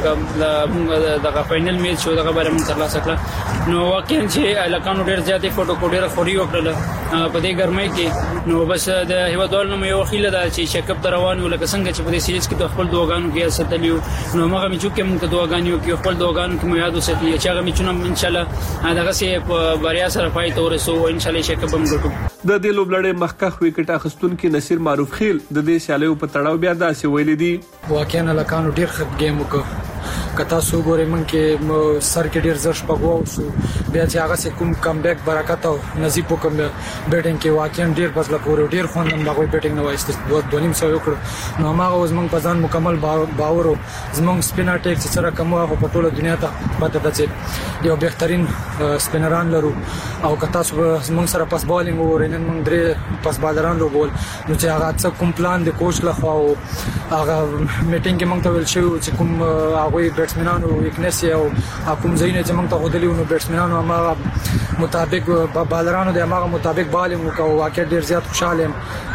لکه دغه فائنل میچ شو دغه باندې موږ ترلاسه کړ نو واقعا چې لکانو ډیر زیاتې فوټو کو ډیر خوري وکړل په دې ګرمۍ کې نو بس د هیوادوال نو یو خیله دا چې چیک اپ روان یو لکه څنګه چې په دې سیریز کې د خپل دوغانو کې ستلیو نو موږ مې چې کوم ته دوغانیو کې خپل دوغانو کې مو یاد وساتي چې هغه مې چونه ان شاء الله دغه سي په بریا سره پای ته ورسو ان شاء الله چیک اپ هم ګټو د دې لوبلړې مخکخ وکټ اخستونکو نصیر معروف خیل د دې سیالیو په تړاو بیا داسې ویل دي واقعا لکانو ډیر ښه گیم وکړ کتا سو ګورې من کې سر کې ډیر زړه پغواو شو بیا چې هغه سه کوم کم بیک برکت او نصیب وکم بیټینګ کې واقعا ډیر بس لا پورو ډیر خوندم هغه بیټینګ نو وایست دوه دونیم سو وکړ نو هغه اوس موږ په ځان مکمل باور زموږ سپینر ټیک چې سره کوم هغه په ټوله دنیا ته پته ده چې یو بهترین سپینران لرو او کتا سو موږ سره پاس بالینګ ورنن موږ درې پاس بالران لو بول نو چې هغه څه کوم پلان د کوچ لخوا او هغه میټینګ کې موږ ته ویل شو چې کوم هغه بیټسمنانو ویکنس او کوم ځای نه چې موږ ته غوډلی نو بیټسمنانو هغه مطابق بالرانو د هغه مطابق بالینګ وکاو واقع ډیر زیات خوشاله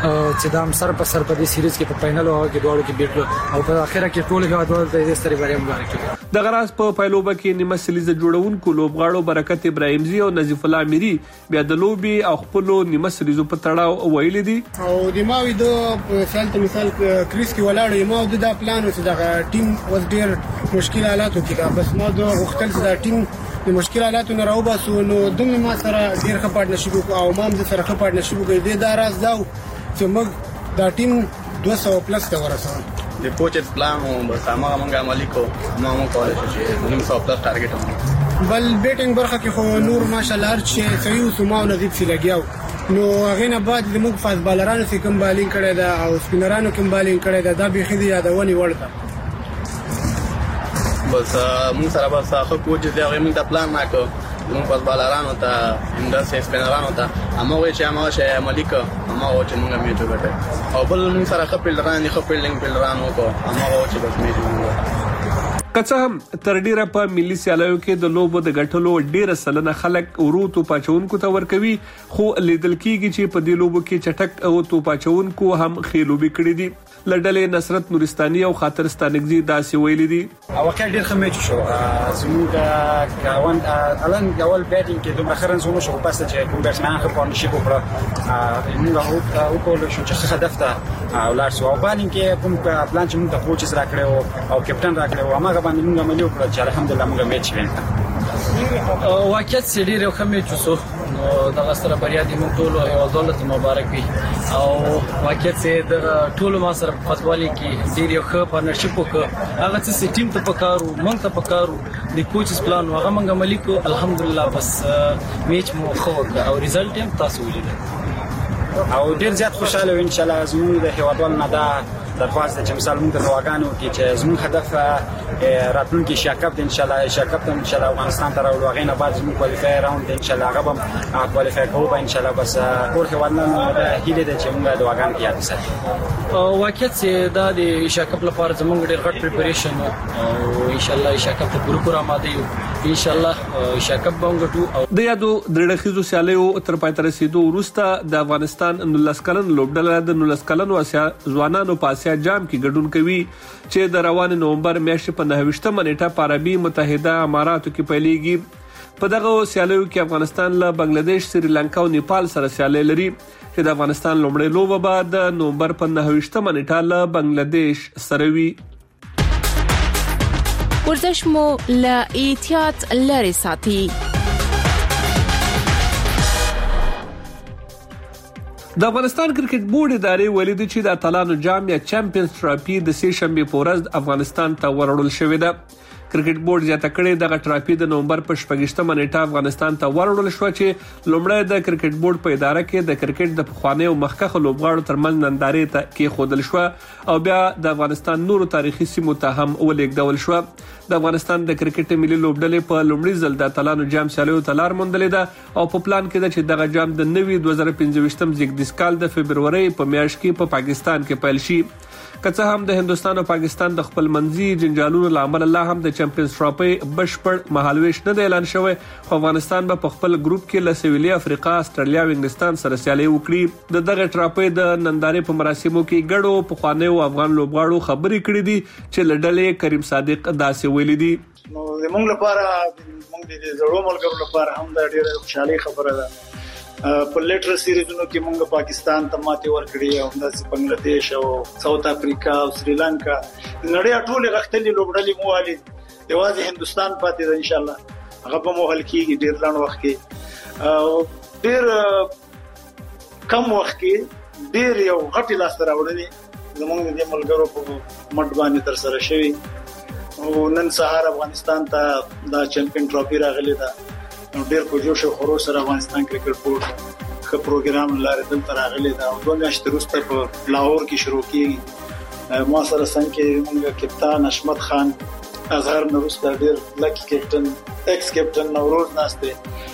چې دا سر په سر په دې سیریز کې په فائنل او کې دوړو کې بیټلو او په اخره کې ټول هیوادوال د دې ستري بریا مبارک د غراس په پایلوبه کې نیمه سلیزه جوړونکو لوبغاړو برکت ابراهیمزی او نظیف الله امیری بیا د لوبي او خپل نیمه سلیزو په تړاو ویل دي او د ماوي د مثال ته مثال کریس کې ولاړ یو مو د پلان او د ټیم وز ډیر مشکل حالاتو کې بس ما د وختل د ټیم د مشکل حالاتو نه راوباسو نو دوی ما سره ډیر ښه پارتنرشپ او ما هم سره ښه پارتنرشپ کوي د داراز دا چې موږ دا ټیم دوه سوه پلس ته ورسوو د کوچز پلان او بس هغه موږ عملي کو ما مو کولای شو چې دوه سوه پلس ټارګټ بل بیټینګ برخه کې خو نور ماشاءالله هر چې صحیح سماو نظیف سی لګیاو نو هغه نه بعد د موږ فاز بالرانو سي کوم بالینګ کړی دا او سپینرانو کوم بالینګ کړی دا د بيخي دی یادونی ورته بس موږ سره بس خو کوچ دی هغه موږ د پلان ناکو موږ فاز بالرانو ته انداسه سپینرانو ته امه چې امه چې عملي کو امه چې موږ میټو غټه او بل موږ سره خپل ران خپل لینګ بل رانو کو امه چې بس میټو کڅه هم تر ډیره په ملي سیالیو کې د لوبو د غټلو ډیره سلنه خلک وروتو پاچونکو ته ورکوي خو لیدل کیږي چې په دې لوبو کې چټک او تو پاچونکو هم خېلوبي کړی دي لړډلې نصرت نورستاني او خاطر ستانګزي داسې ویلي دي او واقع ډیر ښه میچ شو زموږ کاوان الان اول بیټینګ کې دومره خرن زموږ شو پاسه چې کوم بیټسمن خو پارتنرشپ وکړه موږ او کول شو چې هدف ته ولر سو او بالینګ کې کوم پلان چې موږ د کوچز راکړو او کپټن راکړو هغه باندې موږ عملي وکړو چې الحمدلله موږ میچ وینځو واقعیت سړي ډیر ښه میچ وسو نو دغه سره بریا دې موږ ټول یو دولت مبارک وي او واقعیت سه د ټول ما سره په فوتبال کې ډیر یو ښه پارتنرشپ وکړ هغه چې ټیم ته پکارو موږ ته پکارو د کوچز پلان هغه موږ عملي کو الحمدلله بس میچ مو خو او ریزلټ هم تاسو ولیدل او ډیر زیات خوشاله ان شاء الله زموږ د هیوادوال نه دا درخواست چې مثال موږ د دواګانو کې چې زموږ هدف راتلونکي شاکپ ان شاء الله شاکپ ان شاء الله افغانستان ته راوړو غینه بعد زموږ کوالیفای راوند ان شاء الله هغه هم کوالیفای کوو ان شاء الله بس ټول هیوادونه هیله ده چې موږ د دواګانو کې یاد ساتو واقعیت چې دا د شاکپ لپاره زموږ ډېر غټ پریپریشن او ان شاء الله شاکپ ته پوره پوره آماده یو ان شاء الله شاکپ باندې د یادو درړخیزو سیالیو تر پای تر رسیدو وروسته د افغانستان نولس کلن لوبډله د نولس کلن واسیا ځوانانو په جام کې ګډون کوي چې د روان نومبر میاشتې په نهه نیټه په عربي متحده اماراتو کې پیلېږي په دغه سیالیو کې افغانستان له بنگلاديش سریلانکا او نیپال سره سیالي لري چې د افغانستان لومړی لوبه بعد د نومبر په نهه نیټه له بنگلاديش سره وي ورزش مو له احتیاط لري ساتي د افغانستان کرکټ بورډ ادارې ولیدي چې د اتلانو جام یا چمپیونز ټرافي د سې شنبه په ورځ افغانستان ته ورړل شوې ده کرکټ بورډ زیاته کړې دغه ټرافي د نومبر په شپږشتمه نیټه افغانستان ته وروړل شو چې لومړی د کرکټ بورډ په اداره کې د کرکټ د پخوانی او مخکخ لوبغاړو ترمنځ نندارې ته کې خودل شو او بیا د افغانستان نورو تاریخي سیمو ته هم ولیږدول شو. د افغانستان د کرکټ ملي لوبډلې په لومړي ځل د اتلانو جام سیالیو ته لار موندلې ده او په پلان کې ده چې دغه جام د نوي دوه زره پنځه زیږدیز کال د فبرورۍ په میاشت کې په پاکستان کې پیل شي. که څه هم د هندستان او پاکستان د خپل منځي جنجالونو لامل الله هم د چمپیونز ټرافي بشپړ مهالويش نه اعلان شوی، خو افغانستان به په خپل ګروپ کې له سویلي افریقا، استرالیا او انګلستان سره سیالي وکړي. د دغه ټرافي د نندارې په مراسمو کې ګډو په خوانیو افغان لوبغاړو خبرې کړې دي چې لړلې کریم صادق داسې ویلي دي. نو زموږ لپاره موږ د زړو ملګرو لپاره هم دا ډېره خوشحالي خبره ده. په لیټر سیریزونو کې موږ پاکستان ته ماتې ورکړې او د بنگلاديش او ساوث افریقا او سریلانکا نړۍ ټول غختلې لوبډلې مو علي دیوازي هندستان پاتې ده. ان شاء الله هغه په مو حل کېږي ډېر لاند وخت کې او ډېر کم وخت کې ډېر یو غټي لاس راوړلې زموږ د ملګرو په مټ باندې تر سره شوی او نن سهار افغانستان ته دا چمپیون ټرافي راغلی ده. نو ډېر په جوش او خروش سره افغانستان کرکټ بورډ ښه پروګرام لاره دلته راغلی دا او دوه میاشتې وروسته په لاهور کې شروع کېږي. ما سره څنګه کې موږ کپتان حشمت خان اظهر نو وروسته ډېر لکی کپټن ایکس کپټن نوروز ناشته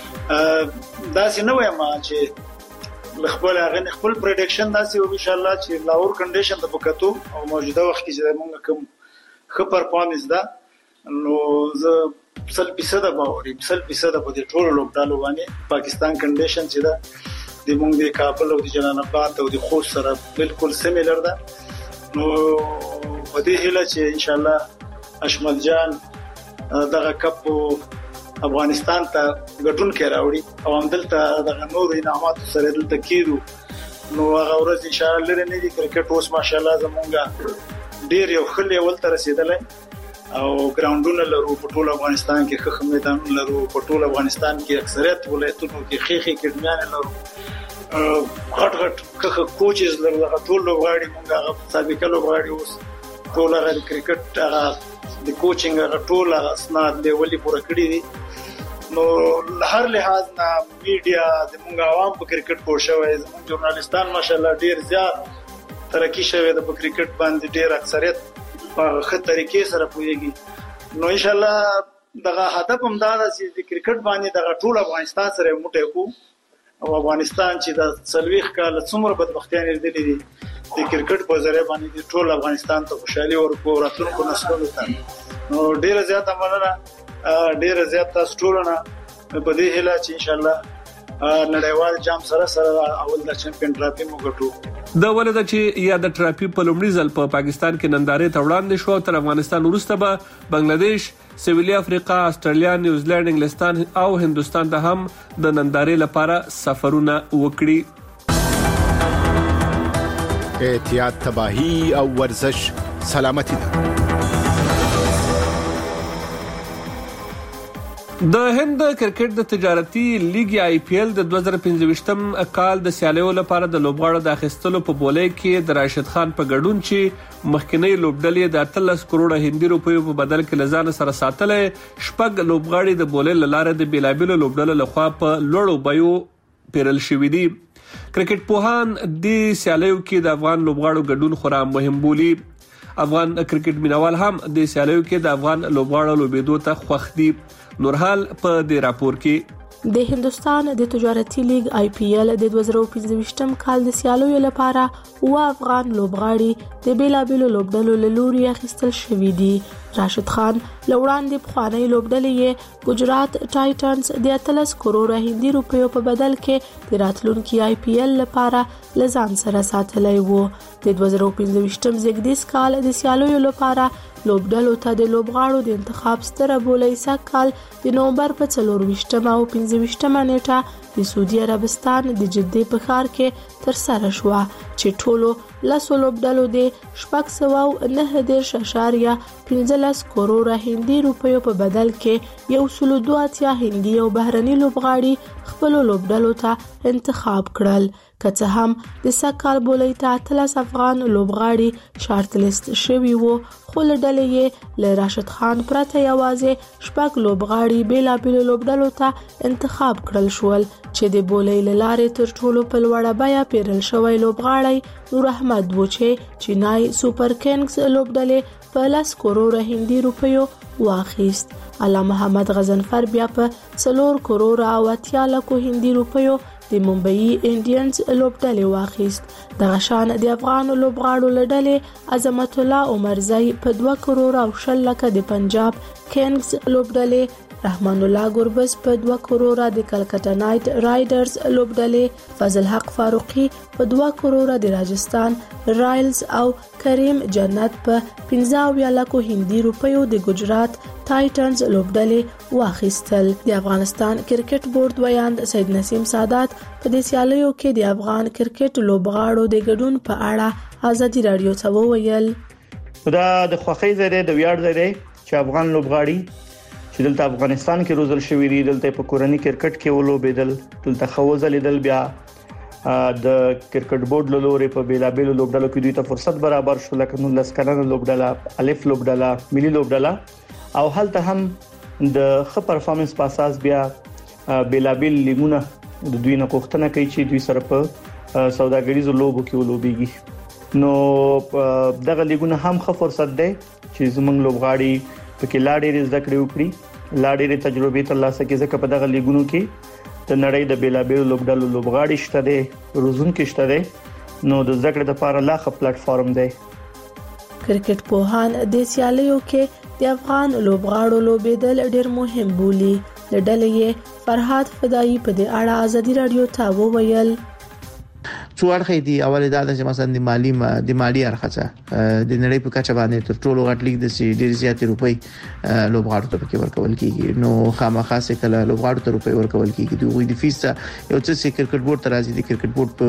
داسې نه وایم چې خپل هغه خپل پریډکشن داسې او ان شاء الله چې لاهور کنډیشن ته پکاتو او موجوده وخت کې چې موږ کوم ښه پرفارمنس ده نو زه سل فیصد باوري سل فیصد په دې ټولو لوبډالو باندې پاکستان کنډیشن چې ده د موږ د کابل او د جلال آباد او د خوست سره بالکل سیمیلر ده. نو په دې هیله چې ان شاء الله اشمل جان دغه کپ افغانستان ته ګټون کې راوړي او همدلته دغه نور انعامات سره دلته کېدو نو هغه ورځ ان شاء الله لري نه دي کرکټ اوس ماشاءالله زمونږ ډیر یو خل یو تر رسیدلای او ګراوندونه لرو په ټول افغانستان کې خخ میدانونه لرو په ټول افغانستان کې اکثریت ولایتونو کې خېخي کډمیان لرو غټ غټ خخ کوچز لرو هغه ټول لوغاړي مونږ هغه سابقه لوغاړي اوس ټول هغه کرکټ هغه د کوچینګ هغه ټول هغه اسناد دی ولې پوره کړی دي. نو هر لحاظ نه میډیا د مونږ عوام په کرکټ پوه شوی زموږ ژورنالستان ماشاءالله ډیر زیات ترقی شوی د په کرکټ باندې ډیر اکثریت په ښه طریقې سره پوهیږي. نو ان شاء الله دغه هدف هم دا ده چې د کرکټ باندې دغه ټول افغانستان سره موټی کو او افغانستان چې د سلويخ کال څومره بدبختیان لري دي د کرکټ په ذریعہ باندې ټول افغانستان ته خوشحالي ورکو راتلونکو نسلونو ته. نو ډیره زیاته مننه ډیره زیاته ستورونه په دې هیله چې ان شاء الله نړیوال جام سره سره اول د چمپیون ټرافي مو ګټو. د ولدا چې یا د ټرافي په لومړي ځل په پاکستان کې نندارې ته وړاندې شو تر افغانستان وروسته به بنگلاديش، سویلي افریقا، استرالیا، نیوزیلند، انګلستان او هندستان ته هم د نندارې لپاره سفرونه وکړي. احتیاط، تباہی او ورزش سلامتی ده. د هند کرکټ د تجارتي لیګ آی پی ایل د دوه زره پنځه کال د سیالیو لپاره د لوبغاړو د اخیستلو په بولې کې د راشد خان په ګډون چې مخکنی لوبډلې د اتلس کروڑه هندي روپیو په بدل کې لزان سره ساتلې شپږ لوبغاړي د بولې لاره د بیلابیلو لوبډلو لخوا په لوړو بایو پیرل شوې دي. کرکټ پوهان د سیالیو کې د افغان لوبغاړو ګډون خورا مهم بولي. افغان کرکټ مینوال هم د سیالیو کې د افغان لوبغاړو لوبېدو ته خوښ دي. نورحال په دې راپور کې د هندستان د تجارتي لیګ آی پی ایل د دوه زره پنځه کال د سیالیو لپاره او افغان لوبغاړي د بیلابیلو لوبډلو له لوري اخیستل شوي دي. راشد خان لوړاندې پخوانی لوبډلې ګجرات ټایټنز د اتلس کروڑه هندي روپیو په بدل کې د راتلونکي آی پی ایل لپاره لزان سره ساتلی وو. د دوه زره پنځه زیږدیز کال د سیالیو لپاره لوبډلو ته د لوبغاړو د انتخاب ستره بولې سکهال د نومبر په څلور ویشتمه او پنځه ویشتمه نیټه د سعودي عربستان د جدې په ښار کې تر سره شو چې ټولو لسو لوبډلو د شپږ سوه او نهه دېرش اعشاریه پنځلس کروڑه هندي روپیو په بدل کې یو سل دوه اتیا هندي او بهرني لوبغاړي خپل لوبډلو ته انتخاب کړل. که څه هم د سکهال بولۍ ته اتلس افغان لوبغاړي شارټ لیست شوي وو، خو له ډلې یې له راشد خان پرته یوازې شپږ لوبغاړي بېلابېلو لوبډلو ته انتخاب کړل شول چې د بولۍ له لارې تر ټولو په لوړه بیه پیرل شوی لوبغاړی نور احمد و چې چینای سوپر کینګز لوبډلې په لس کروره هندي روپیو واخیست. اعلی محمد غضنفر بیا په څلور کروره او اتیا لکو هندي روپیو د ممبئی انډینز لوبډلې واخیست. دغه شان د افغان لوبغاړو له ډلې عظمت الله عمرزی په دوه کروره او شل لکه د پنجاب کینګز لوبډلې، رحمان الله ګربز په دوه کروره د کلکتا نایټ رایډرز لوبډلې، فضل حق فاروقي په دوه کروره د راجستان رایلز او کریم جنت په پنځه اویا لکو هندي روپیو د ګجرات ټایټنز لوبډلې واخیستل. د افغانستان کرکټ بورډ ویاند سید نسیم سادات په دې سیالیو کې د افغان کرکټ لوبغاړو د ګډون په اړه ازادي رادیو ته وویل: دا د خوښۍ ځای د ویاړ ځای چې افغان لوبغاړي چې دلته افغانستان کې روزل شوی دي، دلته په کورنۍ کرکټ کې ولوبېدل، دلته خوځل لیدل، بیا د کرکټ بورډ له لوري په بیلابېلو لوبډلو کې دوی ته فرصت برابر شو، لکه نو لس کلنه لوبډله، الف لوبډله، ملي لوبډله، او هلته هم د ښه پرفارمنس په اساس بیا بیلابېل لیګونه د دوی نه غوښتنه کوي چې دوی سره په سوداګریزو لوبو کې ولوبېږي. نو دغه لیګونه هم ښه فرصت دی چې زموږ لوبغاړي پکې لا ډېرې زده کړې وکړي، لا ډېرې تجربې ترلاسه کړي، ځکه په دغه لیګونو کې د نړۍ د بیلابېلو لوبډلو لوبغاړي شته دي، روزونکي شته دي، نو د زده کړې لپاره لا ښه پلیټ فارم دی. کرکټ پوهان د سیالیو کې د افغان لوبغاړو لوبېدل ډېر مهم بولي. له ډلې یې فرهاد فدایي په دې اړه ازادي رادیو ته وویل: څو اړخې دي. اول دا د مثلا د مالی د مالی اړخه د نړۍ په کچه باندې تر ټولو غټ لیګ د سي ډېر زیاتې روپۍ لوبغاړو ته پکې ورکول کیږي، نو خامخا سه کله لوبغاړو ته روپۍ ورکول کیږي. دوی د فیس یو څه سي کرکټ بورډ ته راځي، د کرکټ بورډ په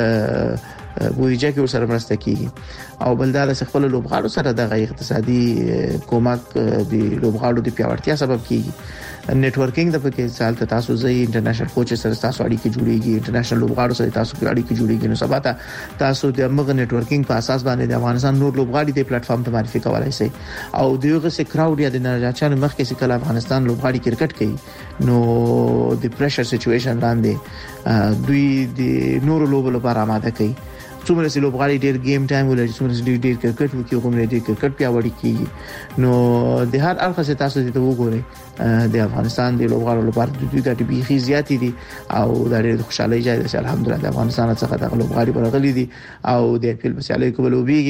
بودیجه کې ورسره مرسته کیږي، او بلدار څخه خپل لوبغاړو سره د اقتصادي کومک د لوبغاړو د پیاوړتیا سبب کیږي. نیټورکینګ د پکې سال ته تاسو زې انټرنیشنل کوچ سره تاسو اړیکې جوړیږي، انټرنیشنل لوبغاړو سره تاسو اړیکې جوړیږي، نو سبا ته تاسو د موږ نیټورکینګ په اساس باندې د افغانستان نور لوبغاړي د پلیټ فارم ته معرفي کولای شي، او دغه سه کراود یا د نړیوالو مخکې چې کله افغانستان لوبغاړي کرکټ کوي، نو د پریشر سچويشن لاندې دوی د نور لوبو لپاره آماده کوي. څومره چې لوبغاړي ډېر گیم ټایم ولري، څومره چې ډېر کرکټ وکړي، کومه ډېر کرکټ پیاوړی کیږي، نو د هر اړخ څخه تاسو ته وګورئ د افغانستان د لوبغاړو لپاره د دوی ګټې بيخي زیاتې دي، او د ډېر خوشحالي ځای دی. الحمدلله د افغانستان څخه د لوبغاړي برغلي دي او د خپل بسیالي کوبلوبيږي.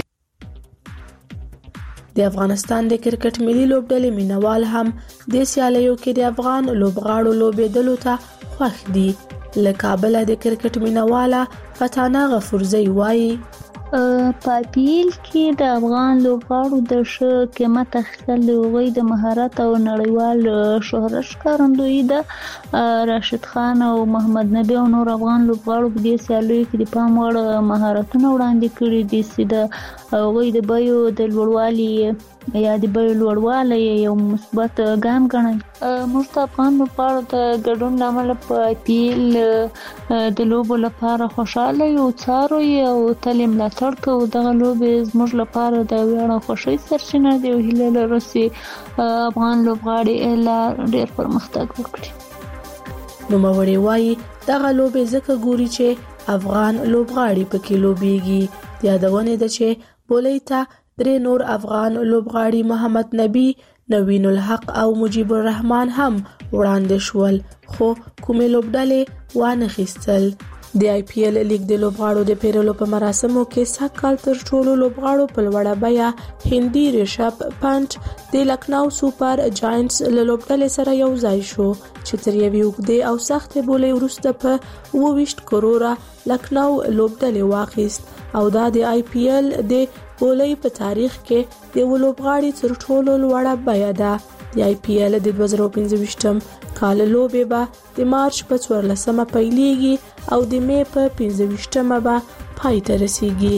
د افغانستان د کرکټ ملي لوبډلې مینوال هم د سیالیو کې د افغان لوبغاړو لوبېدلو ته خوښ دي. له کابل د کرکټ مینواله فتانه غفورزی وایي: په پیل کې د افغان لوبغاړو د ښه قیمت اخیستل د هغوی د مهارت او نړیوال شهرت ښکارندوی ده. راشد خان او محمد نبی او نور افغان لوبغاړو په دې سیالیو کې د پام وړ مهارتونه وړاندې کړي دي چې د هغوی د بیو د لوړوالي یا د بیو لوړوالی یو مثبت ګام ګڼي. موږ د افغان لوبغاړو د ګډون له امله په پیل د لوبو لپاره خوشاله یو، څارو او تل یې ملاتړ کوو. دغه لوبې زموږ لپاره د ویاړ او خوښۍ سرچینه ده او هیله لرو چې افغان لوبغاړي لا ډېر پرمختګ وکړي. نوموړی وایي دغه لوبې ځکه ګوري چې افغان لوبغاړي پکې لوبېږي. یادونه ده چې بولۍ ته درې نور افغان لوبغاړي محمد نبی، نوین الحق او مجیب الرحمن هم وړاندې شول، خو کومې لوبډلې وانه خیستل. د آی پی ایل لیګ د لوبغاړو د پیرلو په مراسمو کې سکهال تر ټولو لوبغاړو په لوړه بیه هندي ریشب پنټ د لکنو سوپر جاینټس له لوبډلې سره یو ځای شو چې تر یوې اوږدې او سختې بولۍ وروسته په اووه ویشت کروره لکنو لوبډلې واخیست، او دا د آی پی ایل د بولۍ په تاریخ کې د لوبغاړي تر ټولو لوړه بیه ده. د آی پی ایل د دوه زره پنځه کال لوبې به د مارچ په څوارلسمه پیلېږي او د مې په پنځه ویشتمه به پای ته رسیږي.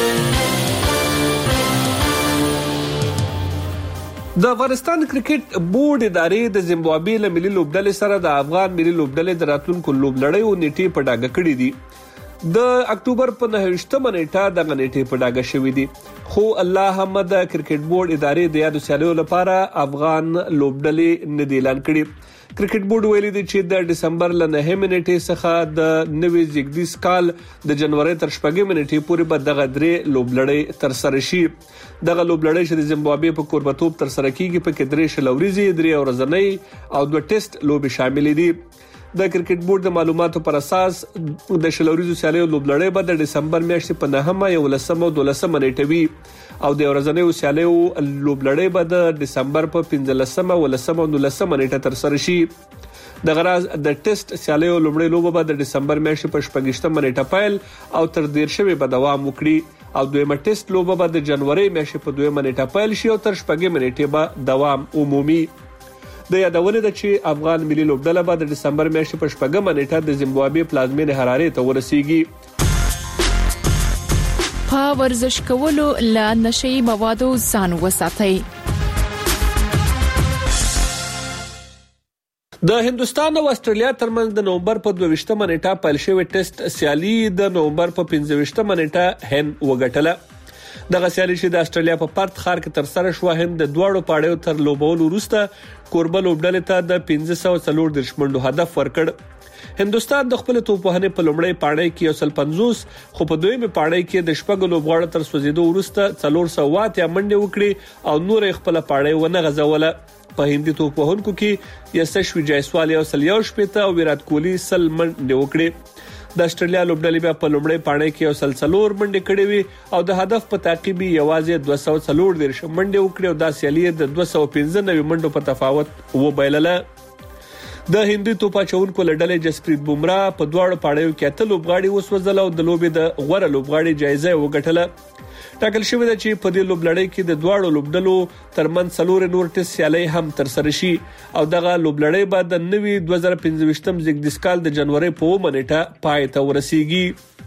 د افغانستان کرکټ بورډ ادارې د زیمبابوې له ملي لوبډلې سره د افغان ملي لوبډلې د راتلونکو لوبلړیو نیټې په ډاګه کړې دي. د اکتوبر په نهه نیټه د غنټې په ډاګه شوې دي. خو الله هم د کرکټ بورډ ادارې د یادو سیالیو لپاره افغان لوبډلې نه دی اعلان کړي. کرکټ بورډ ویلي دی چې د دسمبر ل نهه نیټې څخه د نوي زیږدیز کال د جنوري تر شپږم نیټې پورې به دغه درې لوبلړۍ تر سره شي. دغه لوبلړۍ چې د زیمبابوې په کوربتوب تر سره کیږي په کې درې شلوريزي درې ورځنۍ او دوه ټیسټ لوبې شامل دي. د کرکټ بورډ د معلوماتو پر اساس د شلوريزو سیالیو لوبلړۍ به د دسمبر میاشتې په نهمه یو لسمه او دولسمه نیټه وي او د ورځنیو سیالیو لوبلړۍ به د دسمبر په پنځلسمه ولسمه او نولسمه نیټه تر سره شي. د غراز د ټیسټ سیالیو لومړی لوبه به د دسمبر میاشتې په شپږشتمه نیټه پیل او تر دیرشمه به دوام وکړي او دویمه ټیسټ لوبه به د جنوري میاشتې په دویمه نیټه پیل شي او تر شپږمه نیټه به دوام عمومي. د یادونه ده چې افغان ملي لوبډله به د دسمبر میاشتې په شپږمه نیټه د زیمبابوې پلازمینې حرارې ته ورسیږي. په ورزش کولو له نشئی موادو ځان وساتئ. د هندستان او استرالیا ترمنځ د نومبر په دوه ویشتمه نیټه پیل شوی ټیسټ سیالي د نومبر په پنځه ویشتمه نیټه هند وګټله. دغه سیالي چې د استرالیا په پرت ښار کې تر سره شو هند د دواړو پاړیو تر لوبولو وروسته کوربه لوبډلې ته د پنځه سوه څلور دیرش منډو هدف ورکړ. هندستان د خپل توپوهنې په لومړی پاړی کې یو سل پنځوس خو په دویمه پاړی کې د شپږو لوبغاړو تر سوځیدو وروسته څلور سوه اته منډې وکړي او نور خپل پاړی ونه غځوله. په هندي توپوهونکو کې یسشوي جایسوال یو سل یو شپېته او ویرات کوهلی سل منډې وکړي. د استرالیا لوبډلې بیا په لومړی پاړی کې یو سل څلور منډې کړې وي او د هدف په تعقیب یوازې دوه سوه څلور دیرش منډې وکړي او دا سیالي د دوه سوه پنځه نوي منډو په تفاوت وبایلله. د هندي توپاچونکو لړلې جسپریت بومرا په دواړو پاړیو کې اته لوبغاړي وسوځل او د لوبې د غوړه لوبغاړي جایزه وګټله. ټاکل شوی دی چې په دې لوبلړۍ کې د دواړو لوبډلو ترمن څلور نور ټیسټ سیالي هم تر سره شي او دغه لوبلړۍ به د نوي دوه زره پنځه زیږدیز کال د جنوري په اوومه نیټه پای ته ورسیږي.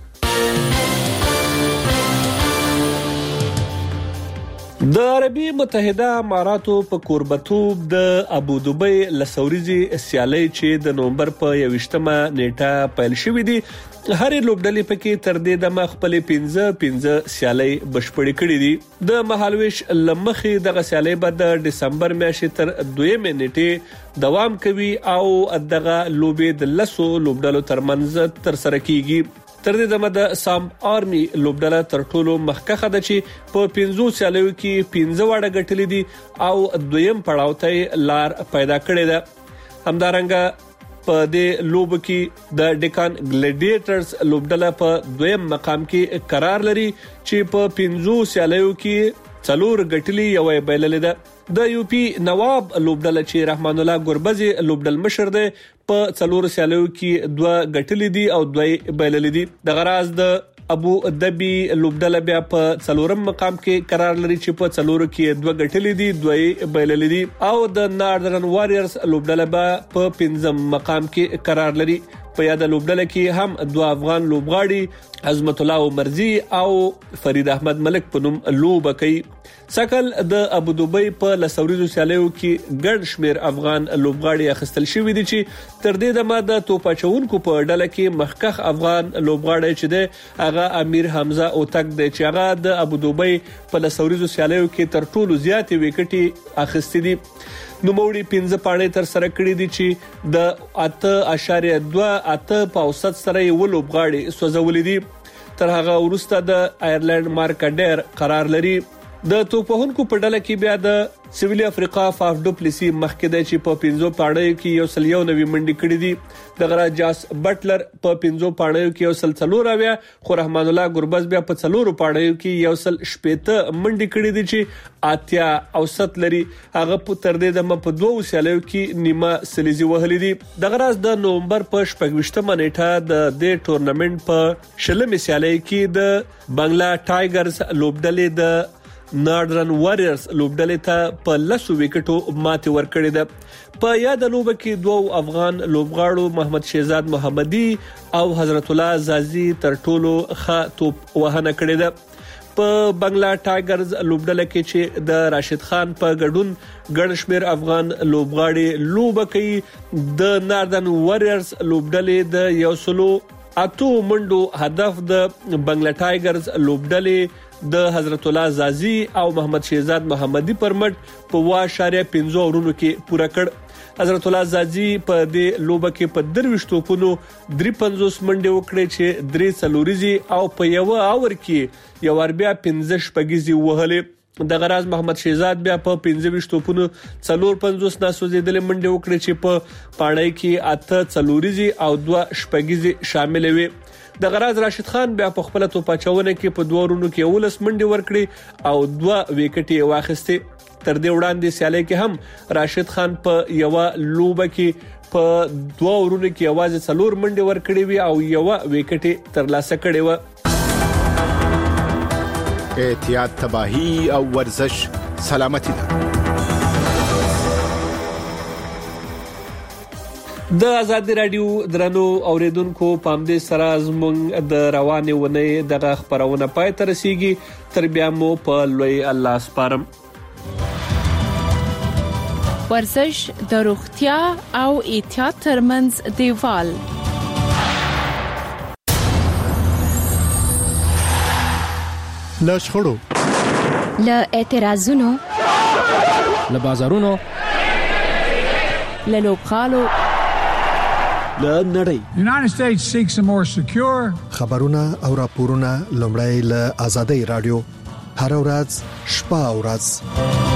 د عربي متحده اماراتو په کوربتوب د ابودوبۍ لسوريزي سیالي چې د نومبر په یوشتمه نیټه پیل شوې دي هر لوبډلې پکې تر دې د مخ خپل پنځه پنځه سیالي بشپړې کړې دي. د مهالويش لمخې دغه سیالي به د دسمبر میاشتې تر دویمه نیټه دوام کوي او دغه لوبې د لسو لوبډلو ترمنځ تر سره کیږي. تر دې دمه د سام آرمي لوبډله تر ټولو مخکخه ده چې په پنځو سیالیو کې پنځه وړه ګټلې دي او دویم پړاو ته لار پیدا کړې ده. همدارنګه په دې لوب کې د ډیکان ګلیډیټرز لوبډله په دویم مقام کې قرار لري چې په پنځو سیالیو کې څلور ګټلې یو بایللې ده. د یو پی نواب لوبډله چې رحمان الله ګوربزي لوبډل مشر دی په څلور سیالیو کې دوه ګټلې دي او دوه بایللې دي. د غراز د ابو ظبي لوبډله بیا په څلورم مقام کې قرار لري چې په څلورو کې دوه ګټلې دي دوه بایللې دي او د ناردرن واريرز لوبډله بیا په پنځم مقام کې قرار لري. په یاد لوبډله کې هم دوه افغان لوبغاړي عظمت الله مرزي او فرید احمد ملک په نوم لوب کوي. سکل د ابودوبۍ په لسوريزو سیالیو کې ګڼ شمیر افغان لوبغاړي اخیستل شوی دي چې تر دې دمه د توپاچونکو په ډله کې مخکخ افغان لوبغاړي چې د هغه امیر حمزه اوتک د چې هغه د ابودوبۍ په لسوريزو سیالیو کې تر ټولو زیاتې وکټي اخیستې دي. نو موړي پنځه پاڼې تر سره کړې دي چې د اته اشاریه دوه اته په اوسط سره یو لوبغاړي سوځولې دي. تر هغه وروسته د آیرلند مارک ډیر قرار لري. د توپوهونکو په ډله کې بیا د سویلي افریقا فاف ډوپلیسی مخکې دی چې په پنځو پاڼو کې یو سل یو نوي منډې کړې دي. د غرا جاس بټلر په پنځو پاڼو کې یو سل څلور اویا خو رحمان الله ګوربز بیا په څلورو پاڼو کې یو سل شپېته منډې کړې دي چې اتیا اوسط لري. هغه په تر دې د په دوه سیالیو کې نیمه سلیزي وهلې دي. د غراز د نومبر په شپږشتمه نیټه د دې ټورنمنت په شلمه سیالي کې د بنگلا ټایګرز لوبډلې د ناردرن واريرز لوبډلې ته په لسو وکټو ماتې ورکړې ده. په یاد لوب کې دوه افغان لوبغاړو محمد شهزاد محمدي او حضرت الله زازي تر ټولو ښه توپ وهنه کړې ده. په بنگلا ټایګرز لوبډله کې چې د راشد خان په ګډون ګڼ شمیر افغان لوبغاړي لوب کوي. د ناردرن واريرز لوبډلې د یو سلو اته منډو هدف د بنگلا ټایګرز لوبډلې د حضرت الله زازي او محمد شهزاد محمدي پرمټ په واش اشاریه پنځه اورونو کې پوره کړ. حضرت الله زازي په دې لوبه کې په درويشت توپونو درې پنځوس منډه وکړې چې درې څلوريزي او په یو اور کې یو اربیا پنځه شپږيزي وهلې. د غراز محمد شهزاد بیا په پنځه توپونو څلور پنځوس ناسوځیدل منډه وکړې چې په پاڼای کې اته څلوريزي او دوه شپږيزي شامل وي. د غراز راشد خان بیا په خپل توپاچونه کې په دوه ورونو کې ولس منډه ورکړي او دوه وکټي واخیسته. تر دې وړاندې سیالي کې هم راشد خان په یو لوبه کې په دوه ورونو کې आवाज څلور منډه ورکړي وي او یو وکټي ترلاسه کړي و. احتیاط تباہی او ورزش سلامتی ده. د آزادی رادیو درنو اوریدونکو پام دې سره زموږ د روانې ونې دغه خبرونه پای ته رسیږي. تر بیا مو په لوی الله سپارم. ورزش د روغتیا او احتیاط ترمنځ دیوال. له شخړو، له اعتراضونو، له بازارونو، له لوبغالو، له نړۍ. United States seeks a more secure. خبرونه او راپورونه لومړی له آزادۍ رادیو هر ورځ شپه او ورځ